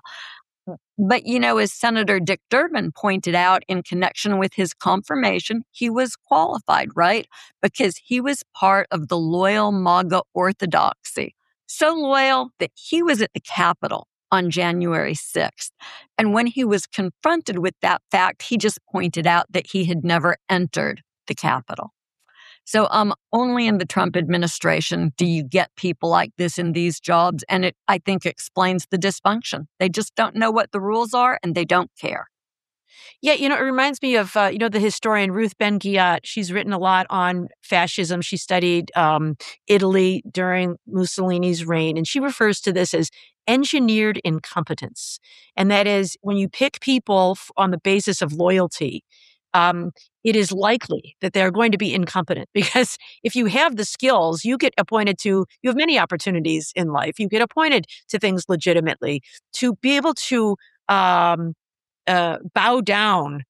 But, you know, as Senator Dick Durbin pointed out in connection with his confirmation, he was qualified, right? Because he was part of the loyal MAGA orthodoxy. So loyal that he was at the Capitol on January sixth. And when he was confronted with that fact, he just pointed out that he had never entered the Capitol. So um, only in the Trump administration do you get people like this in these jobs. And it, I think, explains the dysfunction. They just don't know what the rules are and they don't care. Yeah, you know, it reminds me of, uh, you know, the historian Ruth Ben-Ghiat. She's written a lot on fascism. She studied um, Italy during Mussolini's reign, and she refers to this as engineered incompetence. And that is when you pick people f- on the basis of loyalty, um, it is likely that they're going to be incompetent because if you have the skills, you get appointed to, you have many opportunities in life. You get appointed to things legitimately. To be able to um, uh, bow down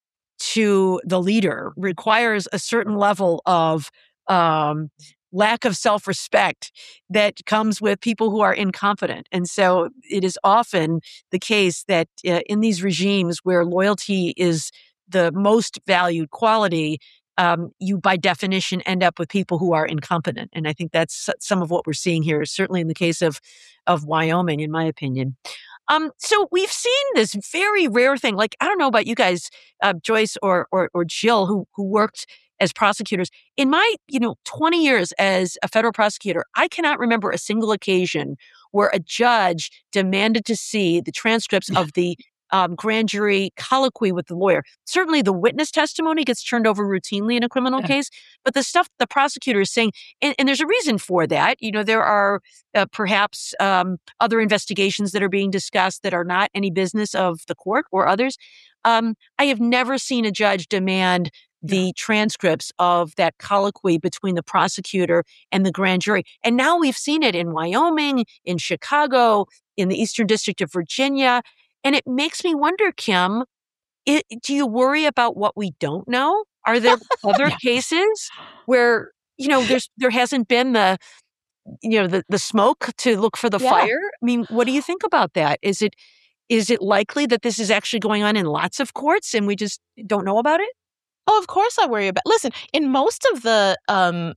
to the leader requires a certain level of um, lack of self-respect that comes with people who are incompetent. And so it is often the case that uh, in these regimes where loyalty is the most valued quality, um, you by definition end up with people who are incompetent. And I think that's some of what we're seeing here, certainly in the case of, of Wyoming, in my opinion. Um, so we've seen this very rare thing. Like, I don't know about you guys, uh, Joyce or, or, or Jill, who, who worked as prosecutors. In my, you know, twenty years as a federal prosecutor, I cannot remember a single occasion where a judge demanded to see the transcripts of the Um, grand jury colloquy with the lawyer. Certainly the witness testimony gets turned over routinely in a criminal Yeah. case, but the stuff the prosecutor is saying, and, and there's a reason for that. You know, there are uh, perhaps um, other investigations that are being discussed that are not any business of the court or others. Um, I have never seen a judge demand the transcripts of that colloquy between the prosecutor and the grand jury. And now we've seen it in Wyoming, in Chicago, in the Eastern District of Virginia. And it makes me wonder, Kim, it, do you worry about what we don't know? Are there other Yeah. cases where, you know, there's there hasn't been the, you know, the, the smoke to look for the Yeah. fire? I mean, what do you think about that? Is it is it likely that this is actually going on in lots of courts and we just don't know about it? Oh, of course I worry about. Listen, in most of the um,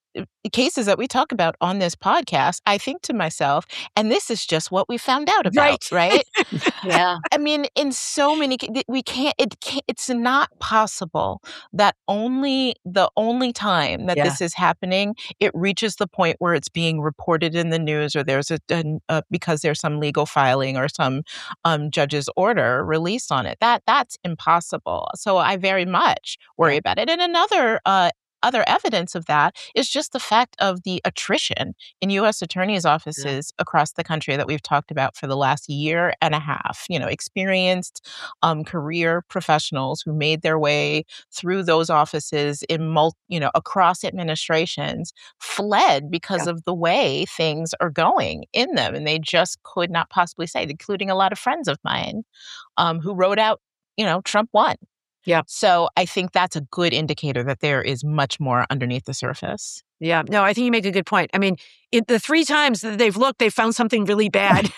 cases that we talk about on this podcast, I think to myself, and this is just what we found out about, right? Yeah. I mean, in so many, ca- we can't, it can't, it's not possible that only the only time that Yeah. this is happening, it reaches the point where it's being reported in the news or there's a, an- uh, because there's some legal filing or some um, judge's order released on it. That That's impossible. So I very much worry Yeah. about it. And another uh, other evidence of that is just the fact of the attrition in U S attorneys' offices across the country that we've talked about for the last year and a half. You know, experienced um, career professionals who made their way through those offices in mul- you know, across administrations fled because Yeah. of the way things are going in them, and they just could not possibly say, including a lot of friends of mine um, who wrote out, you know, Trump won. Yeah. So I think that's a good indicator that there is much more underneath the surface. Yeah. No, I think you make a good point. I mean, it, the three times that they've looked, they found something really bad.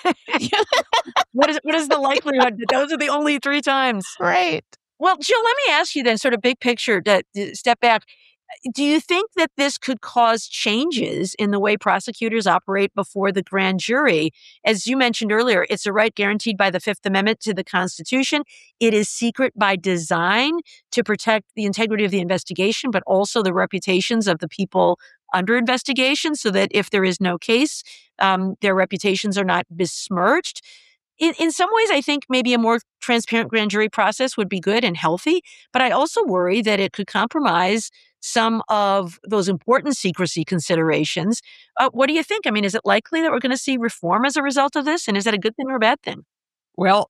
What is what is the likelihood that those are the only three times? Right. Well, Jill, let me ask you then, sort of big picture, to, to step back. Do you think that this could cause changes in the way prosecutors operate before the grand jury? As you mentioned earlier, it's a right guaranteed by the Fifth Amendment to the Constitution. It is secret by design to protect the integrity of the investigation, but also the reputations of the people under investigation, so that if there is no case, um, their reputations are not besmirched. In, in some ways, I think maybe a more transparent grand jury process would be good and healthy, but I also worry that it could compromise some of those important secrecy considerations. Uh, what do you think? I mean, is it likely that we're going to see reform as a result of this? And is that a good thing or a bad thing? Well,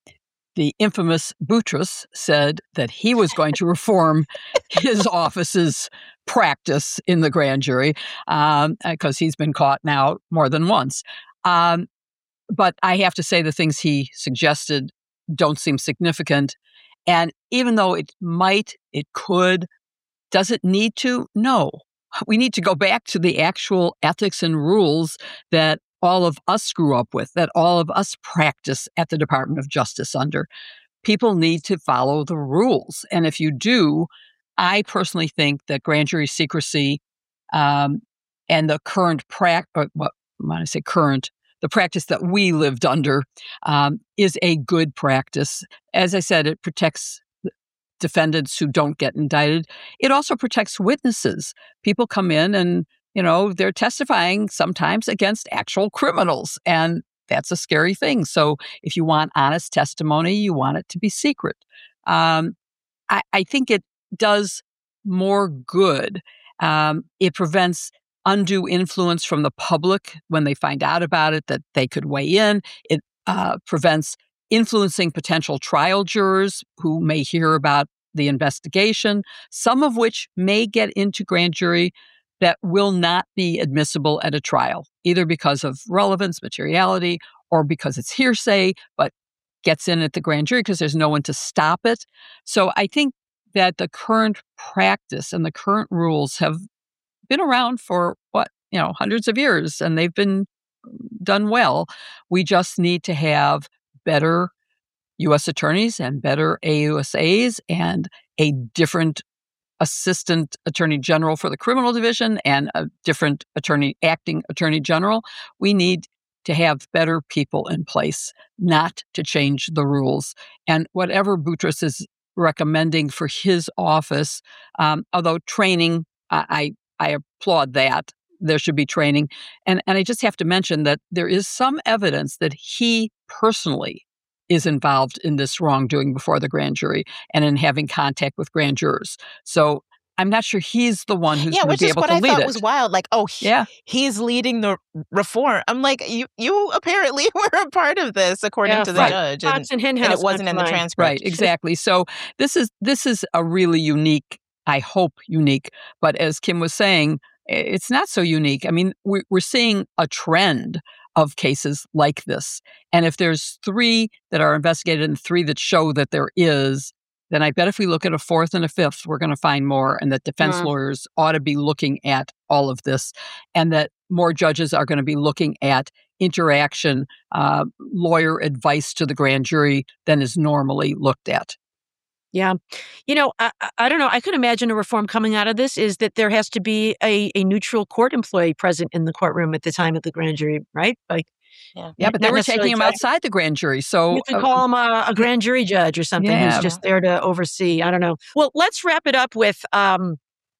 the infamous Boutros said that he was going to reform his office's practice in the grand jury um, because he's been caught now more than once. Um, but I have to say the things he suggested don't seem significant. And even though it might, it could, does it need to? No. We need to go back to the actual ethics and rules that all of us grew up with, that all of us practice at the Department of Justice under. People need to follow the rules. And if you do, I personally think that grand jury secrecy um, and the current practice, what when I say current, the practice that we lived under um, is a good practice. As I said, it protects defendants who don't get indicted. It also protects witnesses. People come in and, you know, they're testifying sometimes against actual criminals, and that's a scary thing. So if you want honest testimony, you want it to be secret. Um, I, I think it does more good. Um, it prevents undue influence from the public when they find out about it, that they could weigh in. It uh, prevents influencing potential trial jurors who may hear about the investigation, some of which may get into grand jury that will not be admissible at a trial, either because of relevance, materiality, or because it's hearsay, but gets in at the grand jury because there's no one to stop it. So I think that the current practice and the current rules have been around for what, you know, hundreds of years, and they've been done well. We just need to have better U S attorneys and better A U S As and a different assistant attorney general for the criminal division and a different attorney, acting attorney general. We need to have better people in place, not to change the rules. And whatever Boutros is recommending for his office, um, although training, I, I applaud that. There should be training. And, and I just have to mention that there is some evidence that he personally is involved in this wrongdoing before the grand jury and in having contact with grand jurors. So I'm not sure he's the one who's yeah, going which to be is able what to I lead thought it. was wild. Like, oh, he, yeah. he's leading the reform. I'm like, you you apparently were a part of this, according Yeah, to the right. judge, Fox and, and and Henhouse it wasn't come in to the mind. transcript. Right, exactly. So this is this is a really unique, I hope unique, but as Kim was saying, it's not so unique. I mean, we're, we're seeing a trend of cases like this. And if there's three that are investigated and three that show that there is, then I bet if we look at a fourth and a fifth, we're going to find more, and that defense Mm. lawyers ought to be looking at all of this, and that more judges are going to be looking at interaction, uh, lawyer advice to the grand jury than is normally looked at. Yeah. You know, I, I- I don't know. I could imagine a reform coming out of this is that there has to be a, a neutral court employee present in the courtroom at the time of the grand jury, right? Like, Yeah. Yeah, but they not were necessarily taking him judge- outside the grand jury. So You could uh, call him a, a grand jury judge or something Yeah. who's just there to oversee. I don't know. Well, let's wrap it up with um,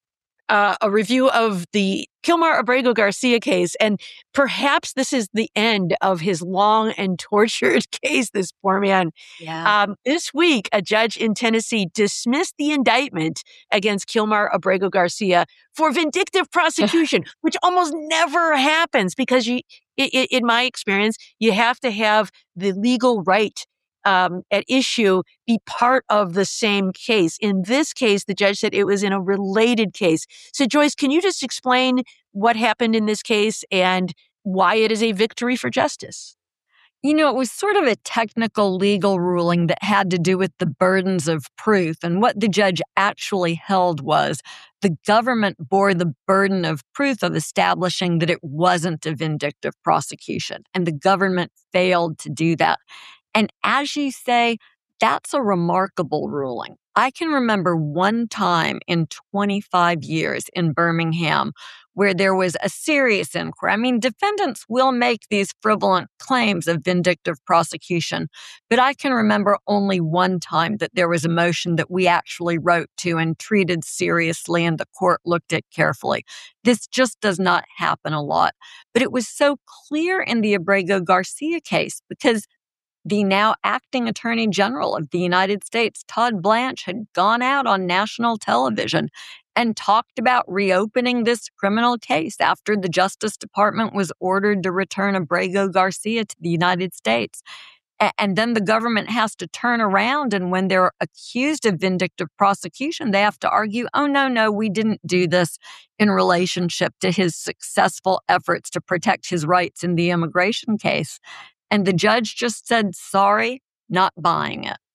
uh, a review of the Kilmar Abrego Garcia case. And perhaps this is the end of his long and tortured case, this poor man. Yeah. Um, this week, a judge in Tennessee dismissed the indictment against Kilmar Abrego Garcia for vindictive prosecution, which almost never happens because you, i i in my experience, you have to have the legal right um, at issue be part of the same case. In this case, the judge said it was in a related case. So, Joyce, can you just explain what happened in this case and why it is a victory for justice? You know, it was sort of a technical legal ruling that had to do with the burdens of proof. And what the judge actually held was the government bore the burden of proof of establishing that it wasn't a vindictive prosecution. And the government failed to do that. And as you say, that's a remarkable ruling. I can remember one time in twenty-five years in Birmingham where there was a serious inquiry. I mean, defendants will make these frivolous claims of vindictive prosecution, but I can remember only one time that there was a motion that we actually wrote to and treated seriously, and the court looked at carefully. This just does not happen a lot. But it was so clear in the Abrego Garcia case because the now acting Attorney General of the United States, Todd Blanche, had gone out on national television and talked about reopening this criminal case after the Justice Department was ordered to return Abrego Garcia to the United States. A- And then the government has to turn around, and when they're accused of vindictive prosecution, they have to argue, oh, no, no, we didn't do this in relationship to his successful efforts to protect his rights in the immigration case. And the judge just said, sorry, not buying it.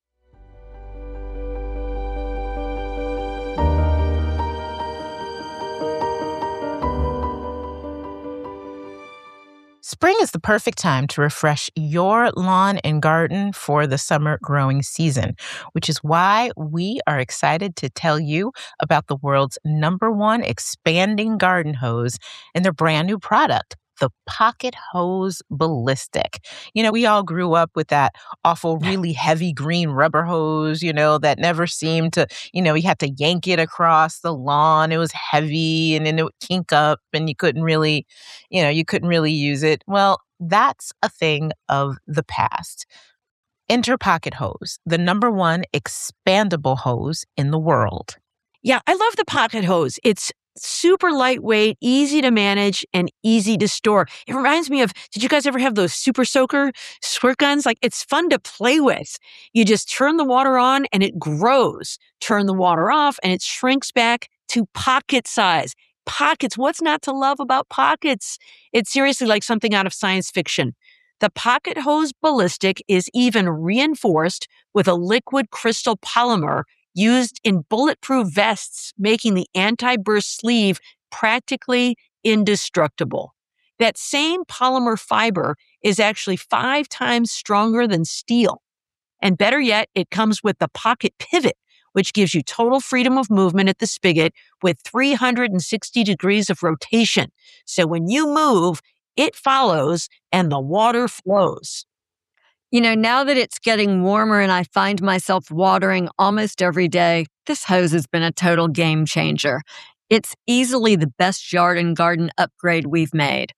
Spring is the perfect time to refresh your lawn and garden for the summer growing season, which is why we are excited to tell you about the world's number one expanding garden hose and their brand new product, the Pocket Hose Ballistic. You know, we all grew up with that awful, really heavy green rubber hose, you know, that never seemed to, you know, you had to yank it across the lawn. It was heavy and then it would kink up and you couldn't really, you know, you couldn't really use it. Well, that's a thing of the past. Enter Pocket Hose, the number one expandable hose in the world. Yeah, I love the Pocket Hose. It's super lightweight, easy to manage, and easy to store. It reminds me of, did you guys ever have those Super Soaker squirt guns? Like, it's fun to play with. You just turn the water on and it grows. Turn the water off and it shrinks back to pocket size. Pockets. What's not to love about pockets? It's seriously like something out of science fiction. The Pocket Hose Ballistic is even reinforced with a liquid crystal polymer used in bulletproof vests, making the anti-burst sleeve practically indestructible. That same polymer fiber is actually five times stronger than steel. And better yet, it comes with the pocket pivot, which gives you total freedom of movement at the spigot with three hundred sixty degrees of rotation. So when you move, it follows and the water flows. You know, now that it's getting warmer and I find myself watering almost every day, this hose has been a total game changer. It's easily the best yard and garden upgrade we've made.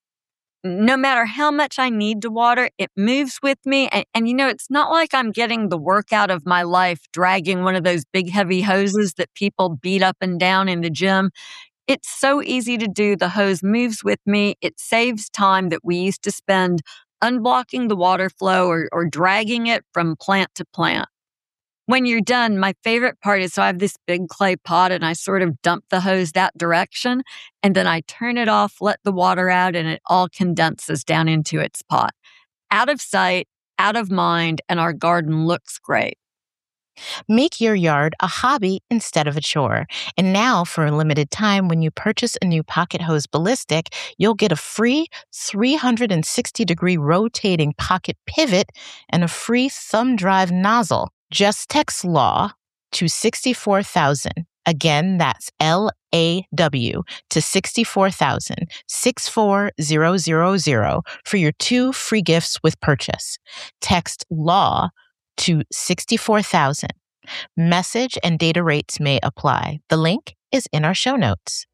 No matter how much I need to water, it moves with me. And, and you know, it's not like I'm getting the workout of my life dragging one of those big heavy hoses that people beat up and down in the gym. It's so easy to do. The hose moves with me. It saves time that we used to spend unblocking the water flow or, or dragging it from plant to plant. When you're done, my favorite part is, so I have this big clay pot and I sort of dump the hose that direction and then I turn it off, let the water out, and it all condenses down into its pot. Out of sight, out of mind, and our garden looks great. Make your yard a hobby instead of a chore. And now, for a limited time, when you purchase a new Pocket Hose Ballistic, you'll get a free three hundred sixty degree rotating pocket pivot and a free thumb drive nozzle. Just text LAW to sixty-four thousand. Again, that's L A W to sixty-four thousand, six four zero zero zero for your two free gifts with purchase. Text LAW to sixty-four thousand. Message and data rates may apply. The link is in our show notes.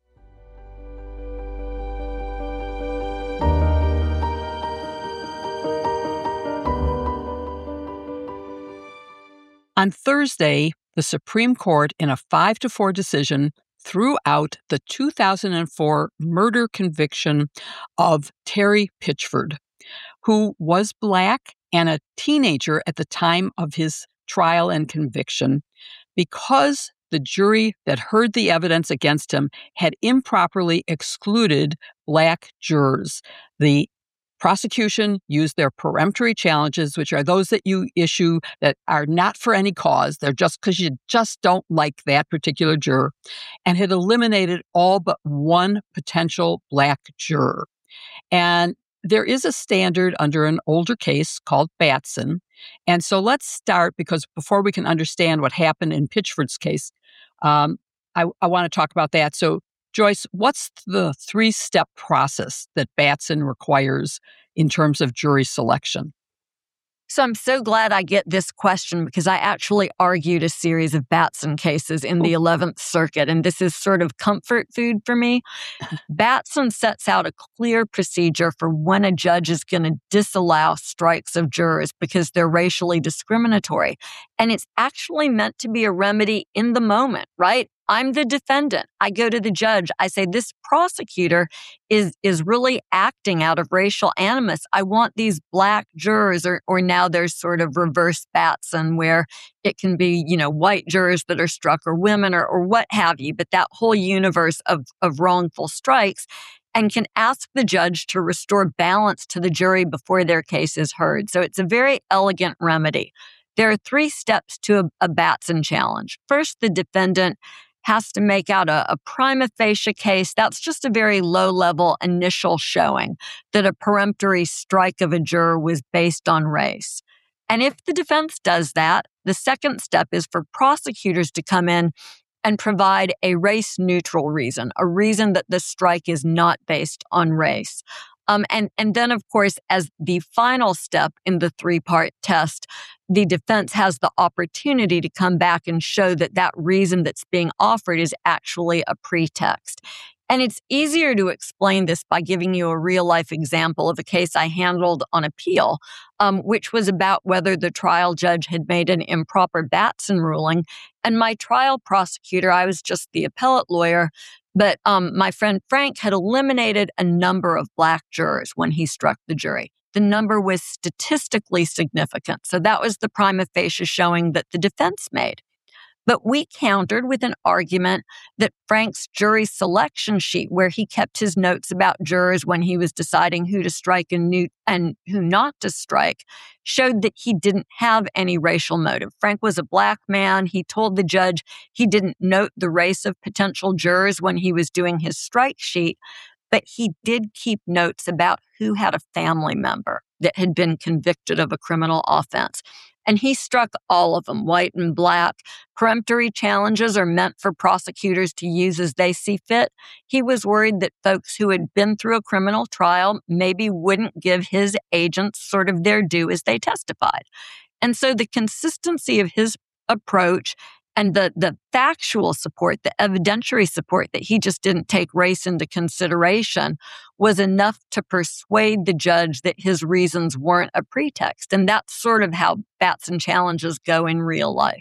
On Thursday, the Supreme Court, in a five to four decision, threw out the two thousand four murder conviction of Terry Pitchford, who was Black and a teenager at the time of his trial and conviction, because the jury that heard the evidence against him had improperly excluded Black jurors. The prosecution used their peremptory challenges, which are those that you issue that are not for any cause. They're just because you just don't like that particular juror, and had eliminated all but one potential Black juror. And there is a standard under an older case called Batson. And so let's start, because before we can understand what happened in Pitchford's case, um, I, I want to talk about that. So, Joyce, what's the three-step process that Batson requires in terms of jury selection? So I'm so glad I get this question, because I actually argued a series of Batson cases in the eleventh Circuit, and this is sort of comfort food for me. Batson sets out a clear procedure for when a judge is going to disallow strikes of jurors because they're racially discriminatory. And it's actually meant to be a remedy in the moment, right? I'm the defendant. I go to the judge. I say, this prosecutor is, is really acting out of racial animus. I want these Black jurors, or, or now there's sort of reverse Batson where it can be, you know, white jurors that are struck or women or, or what have you, but that whole universe of, of wrongful strikes, and can ask the judge to restore balance to the jury before their case is heard. So it's a very elegant remedy. There are three steps to a, a Batson challenge. First, the defendant has to make out a, a prima facie case. That's just a very low-level initial showing that a peremptory strike of a juror was based on race. And if the defense does that, the second step is for prosecutors to come in and provide a race-neutral reason, a reason that the strike is not based on race. Um, and, and then, of course, as the final step in the three-part test, the defense has the opportunity to come back and show that that reason that's being offered is actually a pretext. And it's easier to explain this by giving you a real-life example of a case I handled on appeal, um, which was about whether the trial judge had made an improper Batson ruling. And my trial prosecutor, I was just the appellate lawyer, but um, my friend Frank had eliminated a number of Black jurors when he struck the jury. The number was statistically significant. So that was the prima facie showing that the defense made. But we countered with an argument that Frank's jury selection sheet, where he kept his notes about jurors when he was deciding who to strike and, new, and who not to strike, showed that he didn't have any racial motive. Frank was a Black man. He told the judge he didn't note the race of potential jurors when he was doing his strike sheet, but he did keep notes about who had a family member that had been convicted of a criminal offense. And he struck all of them, white and Black. Peremptory challenges are meant for prosecutors to use as they see fit. He was worried that folks who had been through a criminal trial maybe wouldn't give his agents sort of their due as they testified. And so the consistency of his approach and the, the factual support, the evidentiary support that he just didn't take race into consideration was enough to persuade the judge that his reasons weren't a pretext. And that's sort of how Batson challenges go in real life.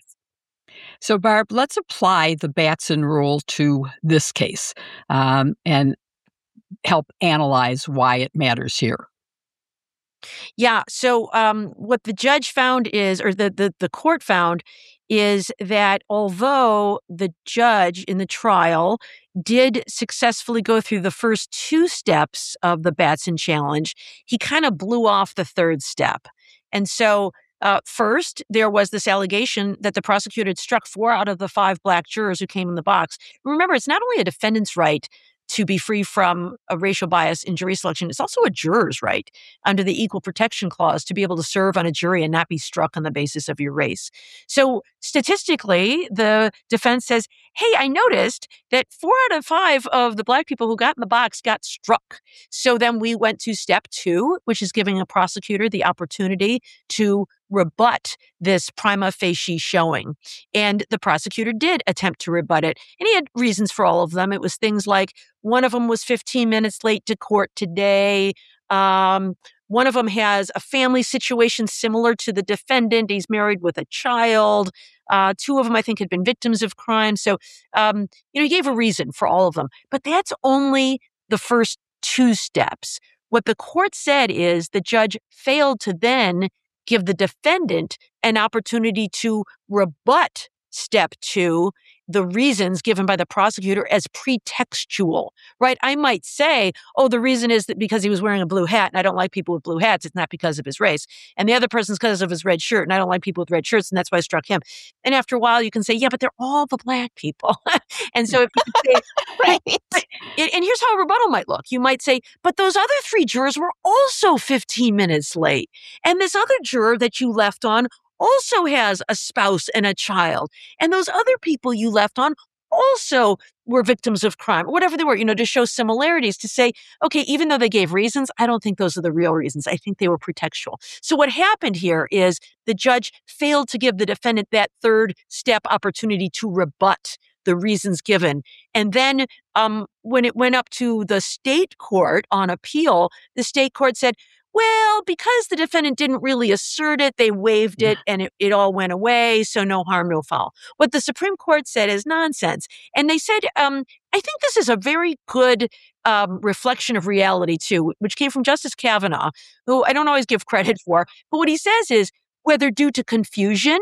So, Barb, let's apply the Batson rule to this case um, and help analyze why it matters here. Yeah. So um, what the judge found is, or the, the, the court found, is that although the judge in the trial did successfully go through the first two steps of the Batson challenge, he kind of blew off the third step. And so uh, first, there was this allegation that the prosecutor had struck four out of the five Black jurors who came in the box. Remember, it's not only a defendant's right to be free from a racial bias in jury selection, it's also a juror's right under the Equal Protection Clause to be able to serve on a jury and not be struck on the basis of your race. So statistically, the defense says, hey, I noticed that four out of five of the Black people who got in the box got struck. So then we went to step two, which is giving a prosecutor the opportunity to rebut this prima facie showing. And the prosecutor did attempt to rebut it. And he had reasons for all of them. It was things like, one of them was fifteen minutes late to court today. Um, one of them has a family situation similar to the defendant. He's married with a child. Uh, two of them, I think, had been victims of crime. So, um, you know, he gave a reason for all of them. But that's only the first two steps. What the court said is the judge failed to then give the defendant an opportunity to rebut step two, the reasons given by the prosecutor as pretextual, right? I might say, oh, the reason is that because he was wearing a blue hat and I don't like people with blue hats, it's not because of his race. And the other person's because of his red shirt and I don't like people with red shirts and that's why I struck him. And after a while you can say, yeah, but they're all the Black people. And so if you could say, right, but, and here's how a rebuttal might look. You might say, but those other three jurors were also fifteen minutes late. And this other juror that you left on also has a spouse and a child. And those other people you left on also were victims of crime, or whatever they were, you know, to show similarities, to say, okay, even though they gave reasons, I don't think those are the real reasons. I think they were pretextual. So what happened here is the judge failed to give the defendant that third step opportunity to rebut the reasons given. And then um, when it went up to the state court on appeal, the state court said, well, because the defendant didn't really assert it, they waived it and it, it all went away. So no harm, no foul. What the Supreme Court said is nonsense. And they said, um, I think this is a very good um, reflection of reality, too, which came from Justice Kavanaugh, who I don't always give credit for. But what he says is, whether due to confusion,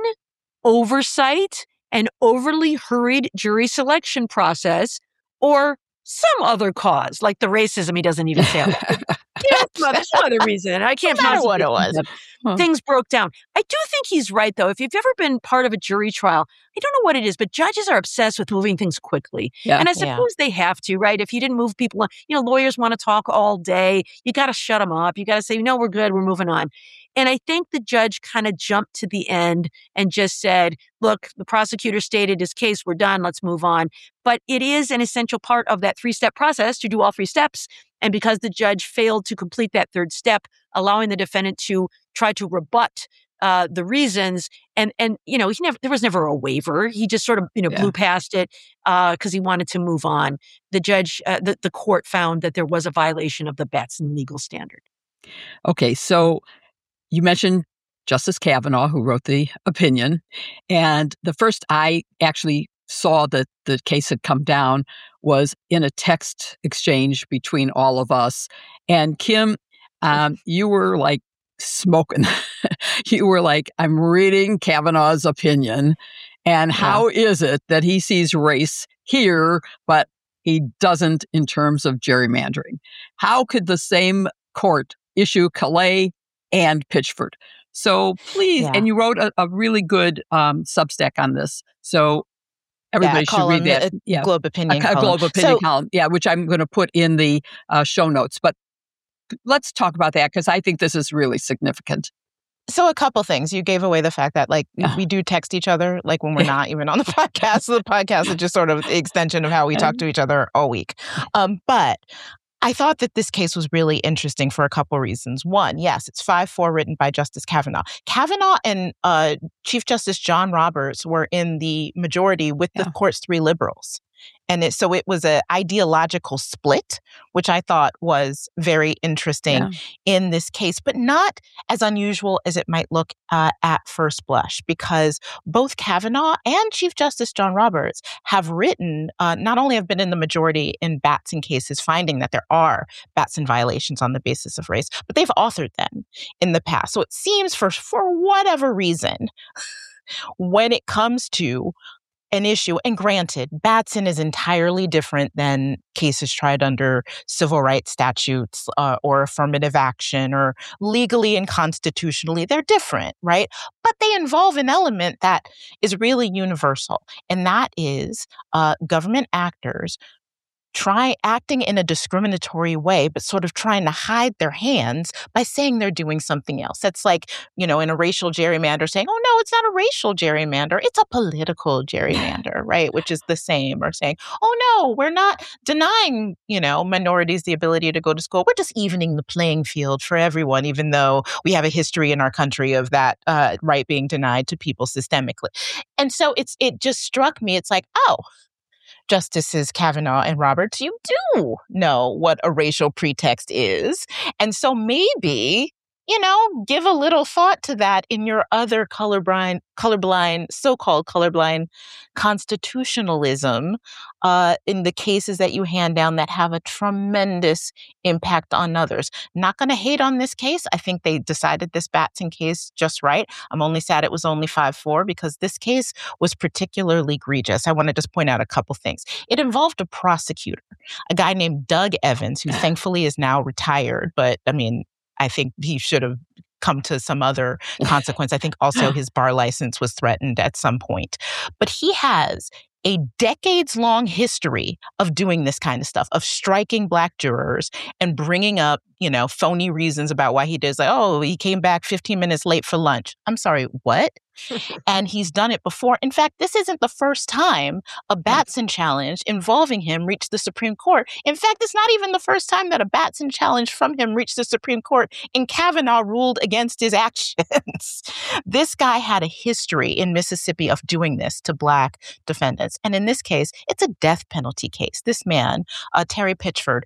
oversight, an overly hurried jury selection process, or some other cause, like the racism he doesn't even say. Yeah, some other, some other reason. I can't No matter what it was. Huh. Things broke down. I do think he's right, though. If you've ever been part of a jury trial, I don't know what it is, but judges are obsessed with moving things quickly. Yeah. And I Yeah. suppose they have to, right? If you didn't move people, you know, lawyers want to talk all day. You got to shut them up. You got to say, no, we're good. We're moving on. And I think the judge kind of jumped to the end and just said, look, the prosecutor stated his case. We're done. Let's move on. But it is an essential part of that three-step process to do all three steps. And because the judge failed to complete that third step, allowing the defendant to try to rebut uh, the reasons, and and you know, he never there was never a waiver. He just sort of you know Yeah. blew past it because he wanted to move on. The judge, uh, the the court found that there was a violation of the Batson legal standard. Okay, so you mentioned Justice Kavanaugh, who wrote the opinion. And the first I actually saw that the case had come down was in a text exchange between all of us. And Kim, um, you were like smoking. You were like, I'm reading Kavanaugh's opinion. And how is it that he sees race here, but he doesn't in terms of gerrymandering? How could the same court issue Calais and Pitchford? So please, Yeah. and you wrote a, a really good um, Substack on this. So everybody Yeah, should column, read that. a Yeah. Globe opinion a, a column. Globe opinion So- column. Yeah, which I'm going to put in the uh, show notes. But let's talk about that because I think this is really significant. So a couple things. You gave away the fact that like Yeah. we do text each other like when we're not even on the podcast. So the podcast is just sort of the extension of how we talk to each other all week. Um, but I thought that this case was really interesting for a couple reasons. One, yes, it's five four written by Justice Kavanaugh. Kavanaugh and uh, Chief Justice John Roberts were in the majority with the Yeah. court's three liberals. And it, so it was an ideological split, which I thought was very interesting Yeah. in this case, but not as unusual as it might look uh, at first blush, because both Kavanaugh and Chief Justice John Roberts have written, uh, not only have been in the majority in Batson cases, finding that there are Batson violations on the basis of race, but they've authored them in the past. So it seems for, for whatever reason, when it comes to an issue, and granted, Batson is entirely different than cases tried under civil rights statutes uh, or affirmative action or legally and constitutionally. They're different, right? But they involve an element that is really universal, and that is uh, government actors try acting in a discriminatory way, but sort of trying to hide their hands by saying they're doing something else. That's like, you know, in a racial gerrymander saying, oh, no, it's not a racial gerrymander. It's a political gerrymander, right? Which is the same. Or saying, oh, no, we're not denying, you know, minorities the ability to go to school. We're just evening the playing field for everyone, even though we have a history in our country of that uh, right being denied to people systemically. And so it's it just struck me. It's like, oh, Justices Kavanaugh and Roberts, you do know what a racial pretext is. And so maybe, you know, give a little thought to that in your other colorblind, colorblind, so-called colorblind constitutionalism uh, in the cases that you hand down that have a tremendous impact on others. Not going to hate on this case. I think they decided this Batson case just right. I'm only sad it was only five four because this case was particularly egregious. I want to just point out a couple things. It involved a prosecutor, a guy named Doug Evans, who thankfully is now retired, but I mean, I think he should have come to some other consequence. I think also his bar license was threatened at some point. But he has a decades-long history of doing this kind of stuff, of striking Black jurors and bringing up, you know, phony reasons about why he did. It's like, oh, he came back fifteen minutes late for lunch. I'm sorry, what? And he's done it before. In fact, this isn't the first time a Batson challenge involving him reached the Supreme Court. In fact, it's not even the first time that a Batson challenge from him reached the Supreme Court and Kavanaugh ruled against his actions. This guy had a history in Mississippi of doing this to Black defendants. And in this case, it's a death penalty case. This man, uh, Terry Pitchford,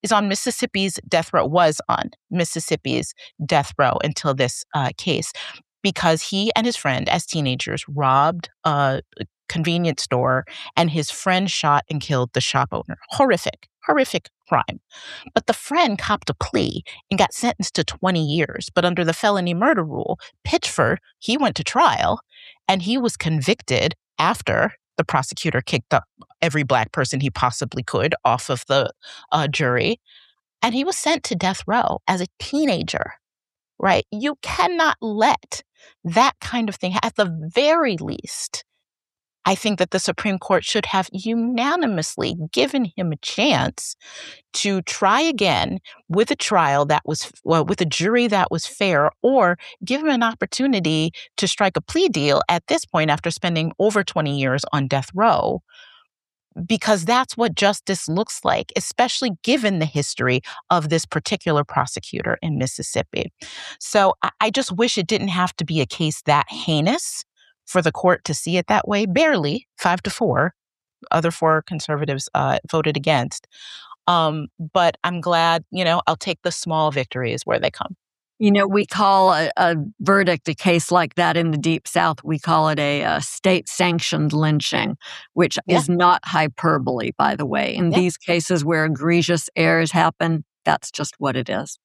is on Mississippi's death row, was on Mississippi's death row until this uh, case, because he and his friend, as teenagers, robbed a convenience store, and his friend shot and killed the shop owner. Horrific, horrific crime. But the friend copped a plea and got sentenced to twenty years. But under the felony murder rule, Pitchford, he went to trial, and he was convicted after the prosecutor kicked up every Black person he possibly could off of the uh, jury. And he was sent to death row as a teenager, right? You cannot let that kind of thing, at the very least, I think that the Supreme Court should have unanimously given him a chance to try again with a trial that was, well, with a jury that was fair, or give him an opportunity to strike a plea deal at this point after spending over twenty years on death row, because that's what justice looks like, especially given the history of this particular prosecutor in Mississippi. So I, I just wish it didn't have to be a case that heinous for the court to see it that way. Barely, five to four. Other four conservatives uh, voted against. Um, but I'm glad, you know, I'll take the small victories where they come. You know, we call a, a verdict, a case like that in the Deep South, we call it a, a state-sanctioned lynching, which yeah. is not hyperbole, by the way. In yeah. these cases where egregious errors happen, that's just what it is.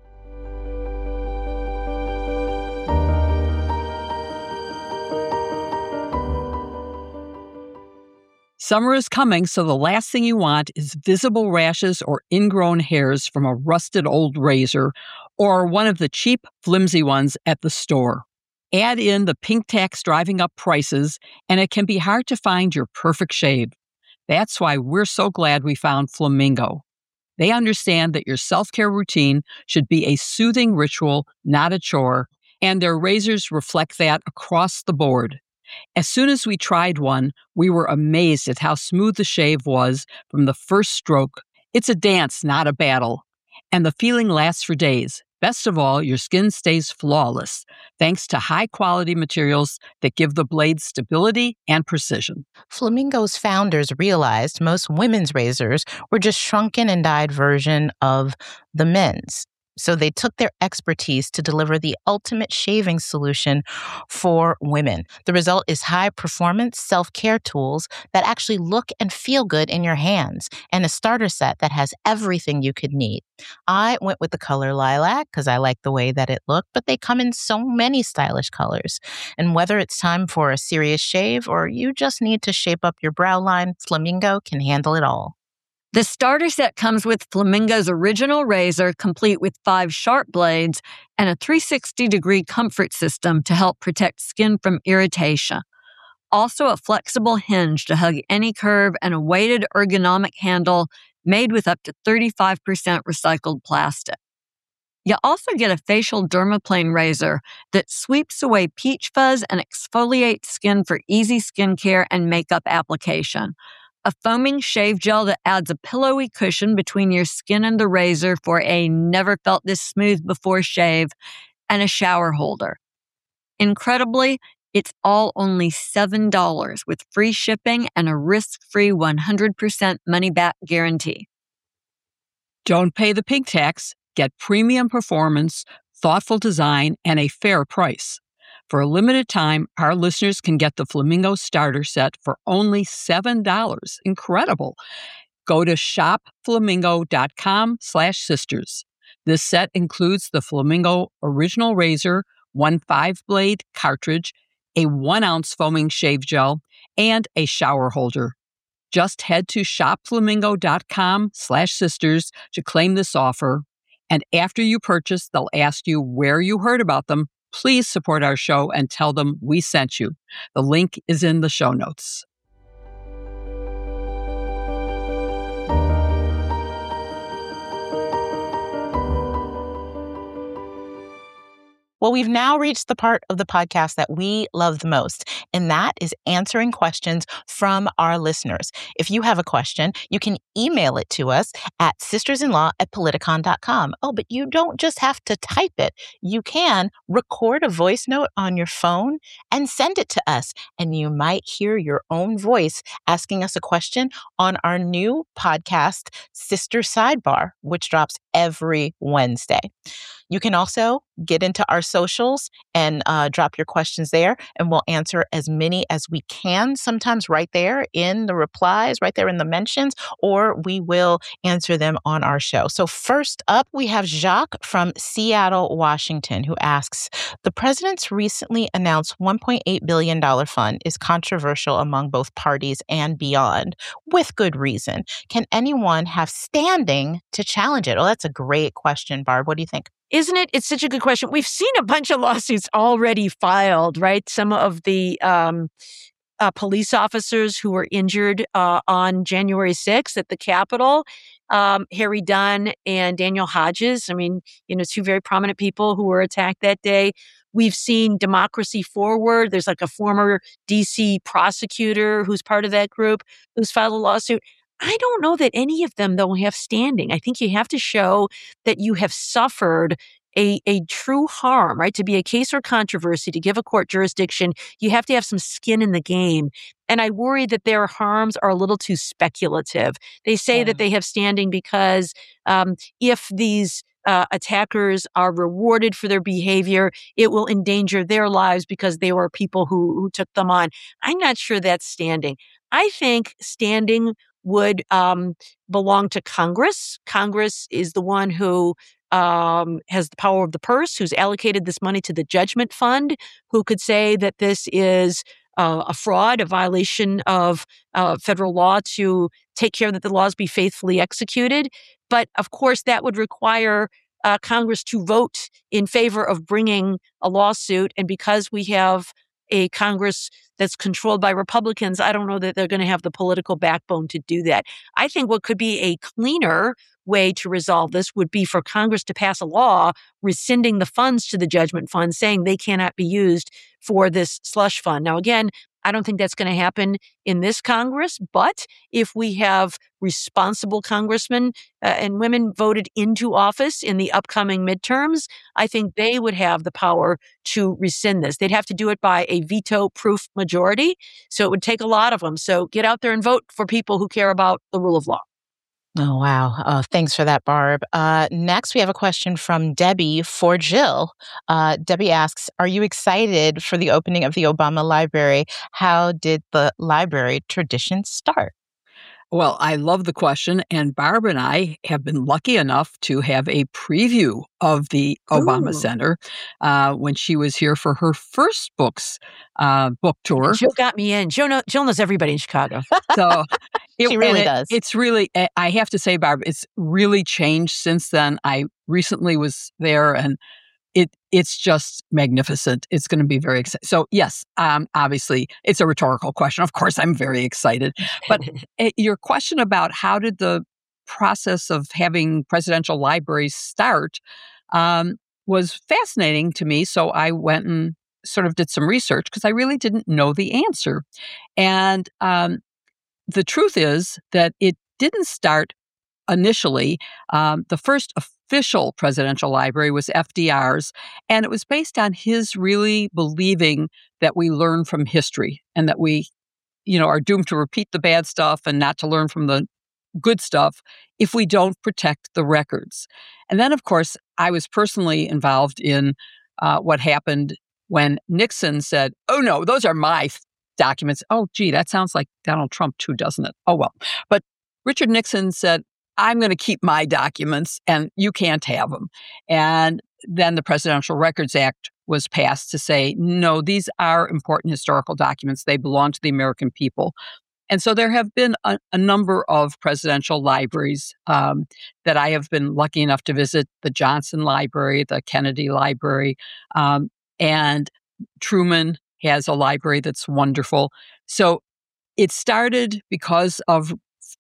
Summer is coming, so the last thing you want is visible rashes or ingrown hairs from a rusted old razor or one of the cheap, flimsy ones at the store. Add in the pink tax driving up prices, and it can be hard to find your perfect shave. That's why we're so glad we found Flamingo. They understand that your self-care routine should be a soothing ritual, not a chore, and their razors reflect that across the board. As soon as we tried one, we were amazed at how smooth the shave was from the first stroke. It's a dance, not a battle. And the feeling lasts for days. Best of all, your skin stays flawless, thanks to high-quality materials that give the blade stability and precision. Flamingo's founders realized most women's razors were just shrunken and dyed version of the men's. So they took their expertise to deliver the ultimate shaving solution for women. The result is high-performance self-care tools that actually look and feel good in your hands, and a starter set that has everything you could need. I went with the color lilac because I like the way that it looked, but they come in so many stylish colors. And whether it's time for a serious shave or you just need to shape up your brow line, Flamingo can handle it all. The starter set comes with Flamingo's original razor, complete with five sharp blades and a three sixty degree comfort system to help protect skin from irritation. Also a flexible hinge to hug any curve and a weighted ergonomic handle made with up to thirty-five percent recycled plastic. You also get a facial dermaplane razor that sweeps away peach fuzz and exfoliates skin for easy skincare and makeup application. A foaming shave gel that adds a pillowy cushion between your skin and the razor for a never felt this smooth before shave, and a shower holder. Incredibly, it's all only seven dollars with free shipping and a risk-free one hundred percent money-back guarantee. Don't pay the pig tax. Get premium performance, thoughtful design, and a fair price. For a limited time, our listeners can get the Flamingo starter set for only seven dollars. Incredible. Go to shopflamingo.com slash sisters. This set includes the Flamingo original razor, one five-blade cartridge, a one-ounce foaming shave gel, and a shower holder. Just head to shopflamingo.com slash sisters to claim this offer. And after you purchase, they'll ask you where you heard about them. Please support our show and tell them we sent you. The link is in the show notes. Well, we've now reached the part of the podcast that we love the most, and that is answering questions from our listeners. If you have a question, you can email it to us at sistersinlaw at politicon dot com. Oh, but you don't just have to type it. You can record a voice note on your phone and send it to us, and you might hear your own voice asking us a question on our new podcast, Sister Sidebar, which drops every Wednesday. You can also get into our socials and uh, drop your questions there, and we'll answer as many as we can, sometimes right there in the replies, right there in the mentions, or we will answer them on our show. So first up, we have Jacques from Seattle, Washington, who asks, the president's recently announced one point eight billion dollars fund is controversial among both parties and beyond, with good reason. Can anyone have standing to challenge it? Oh, that's a great question, Barb. What do you think? Isn't it? It's such a good question. We've seen a bunch of lawsuits already filed, right? Some of the um, uh, police officers who were injured uh, on January sixth at the Capitol, um, Harry Dunn and Daniel Hodges. I mean, you know, two very prominent people who were attacked that day. We've seen Democracy Forward. There's like a former D C prosecutor who's part of that group who's filed a lawsuit. I don't know that any of them, though, have standing. I think you have to show that you have suffered a, a true harm, right? To be a case or controversy, to give a court jurisdiction, you have to have some skin in the game. And I worry that their harms are a little too speculative. They say yeah. that they have standing because um, if these uh, attackers are rewarded for their behavior, it will endanger their lives because they were people who, who took them on. I'm not sure that's standing. I think standing would um, belong to Congress. Congress is the one who um, has the power of the purse, who's allocated this money to the judgment fund, who could say that this is uh, a fraud, a violation of uh, federal law to take care that the laws be faithfully executed. But of course, that would require uh, Congress to vote in favor of bringing a lawsuit. And because we have a Congress that's controlled by Republicans, I don't know that they're going to have the political backbone to do that. I think what could be a cleaner way to resolve this would be for Congress to pass a law rescinding the funds to the judgment fund, saying they cannot be used for this slush fund. Now, again, I don't think that's going to happen in this Congress, but if we have responsible congressmen uh, and women voted into office in the upcoming midterms, I think they would have the power to rescind this. They'd have to do it by a veto-proof majority, so it would take a lot of them. So get out there and vote for people who care about the rule of law. Oh, wow. Uh, thanks for that, Barb. Uh, next, we have a question from Debbie for Jill. Uh, Debbie asks, are you excited for the opening of the Obama Library? How did the library tradition start? Well, I love the question, and Barb and I have been lucky enough to have a preview of the Obama Ooh. Center uh, when she was here for her first books uh, book tour. Jill got me in. Jill, know, Jill knows everybody in Chicago. So it, she really it, does. It's really, I have to say, Barb, it's really changed since then. I recently was there, and It it's just magnificent. It's going to be very exciting. So yes, um, obviously it's a rhetorical question. Of course, I'm very excited. But uh, your question about how did the process of having presidential libraries start um, was fascinating to me. So I went and sort of did some research because I really didn't know the answer. And um, the truth is that it didn't start initially. Um, the first official presidential library was F D R's, and it was based on his really believing that we learn from history and that we, you know, are doomed to repeat the bad stuff and not to learn from the good stuff if we don't protect the records. And then, of course, I was personally involved in uh, what happened when Nixon said, oh, no, those are my th- documents. Oh, gee, that sounds like Donald Trump too, doesn't it? Oh, well. But Richard Nixon said, I'm going to keep my documents and you can't have them. And then the Presidential Records Act was passed to say, no, these are important historical documents. They belong to the American people. And so there have been a, a number of presidential libraries um, that I have been lucky enough to visit, the Johnson Library, the Kennedy Library, um, and Truman has a library that's wonderful. So it started because of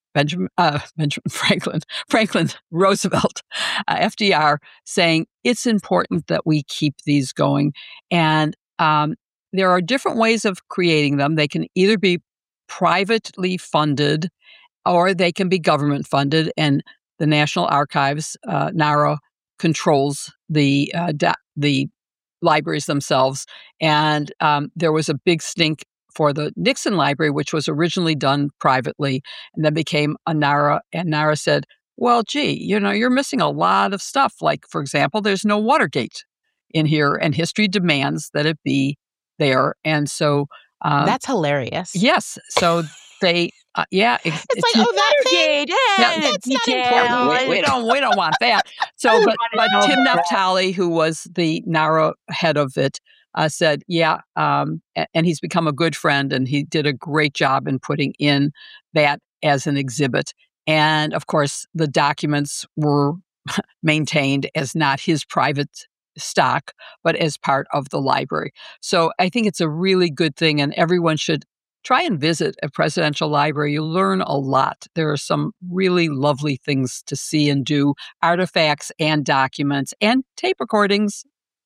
Benjamin, uh, Benjamin Franklin, Franklin Roosevelt, uh, F D R, saying it's important that we keep these going. And um, there are different ways of creating them. They can either be privately funded or they can be government funded. And the National Archives, uh, NARA, controls the uh, da- the libraries themselves. And um, there was a big stink for the Nixon Library, which was originally done privately and then became a NARA. And NARA said, well, gee, you know, you're missing a lot of stuff. Like, for example, there's no Watergate in here, and history demands that it be there. And so um, that's hilarious. Yes. So they, uh, yeah, it's, it's like, oh, that thing, yeah, yeah, that's not important. We, we don't, we don't want that. So, but, but Tim Naftali, who was the NARA head of it, uh, said, yeah, um, and he's become a good friend, and he did a great job in putting in that as an exhibit. And of course, the documents were maintained as not his private stock, but as part of the library. So I think it's a really good thing, and everyone should try and visit a presidential library. You learn a lot. There are some really lovely things to see and do, artifacts and documents and tape recordings.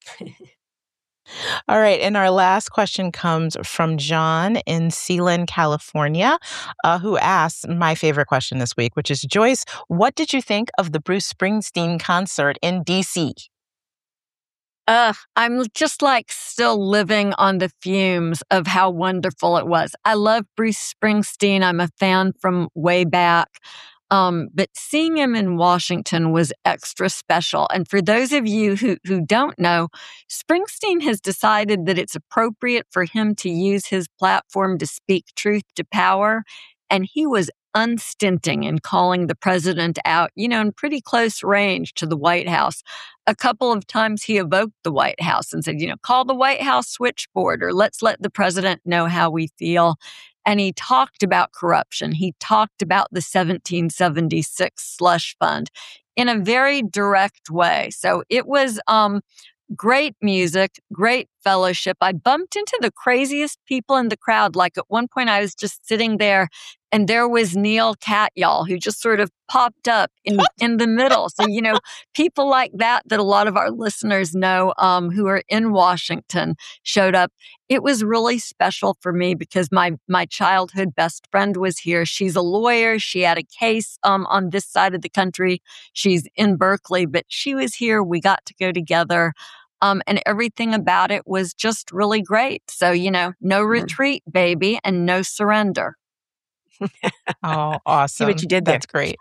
All right. And our last question comes from John in Sealand, California, uh, who asks my favorite question this week, which is, Joyce, what did you think of the Bruce Springsteen concert in D C? Uh, I'm just like still living on the fumes of how wonderful it was. I love Bruce Springsteen. I'm a fan from way back. Um, but seeing him in Washington was extra special. And for those of you who, who don't know, Springsteen has decided that it's appropriate for him to use his platform to speak truth to power. And he was unstinting in calling the president out, you know, in pretty close range to the White House. A couple of times he evoked the White House and said, you know, call the White House switchboard, or let's let the president know how we feel. And he talked about corruption. He talked about the seventeen seventy-six slush fund in a very direct way. So it was um, great music, great fellowship. I bumped into the craziest people in the crowd. Like at one point I was just sitting there and there was Neil Katyal, who just sort of popped up in, in the middle. So, you know, people like that, that a lot of our listeners know, um, who are in Washington, showed up. It was really special for me because my, my childhood best friend was here. She's a lawyer. She had a case, um, on this side of the country. She's in Berkeley, but she was here. We got to go together. Um, and everything about it was just really great. So, you know, no retreat, baby, and no surrender. Oh, awesome. See what you did there. That's great.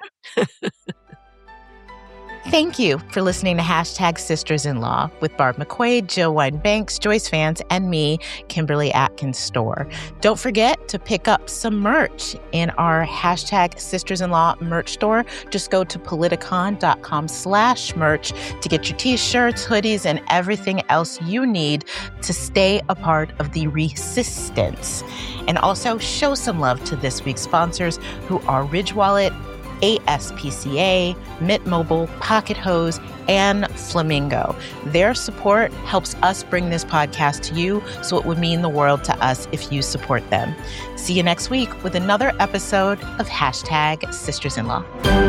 Thank you for listening to Hashtag Sisters-in-Law with Barb McQuade, Jill Wine-Banks, Joyce Vance, and me, Kimberly Atkins Store. Don't forget to pick up some merch in our Hashtag Sisters-in-Law merch store. Just go to politicon.com slash merch to get your t-shirts, hoodies, and everything else you need to stay a part of the resistance. And also show some love to this week's sponsors, who are Ridge Wallet, A S P C A, Mint Mobile, Pocket Hose, and Flamingo. Their support helps us bring this podcast to you, so it would mean the world to us if you support them. See you next week with another episode of Hashtag Sisters-in-Law.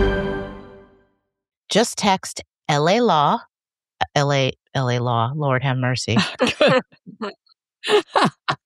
Just text L A Law, L A, L A Law, Lord have mercy.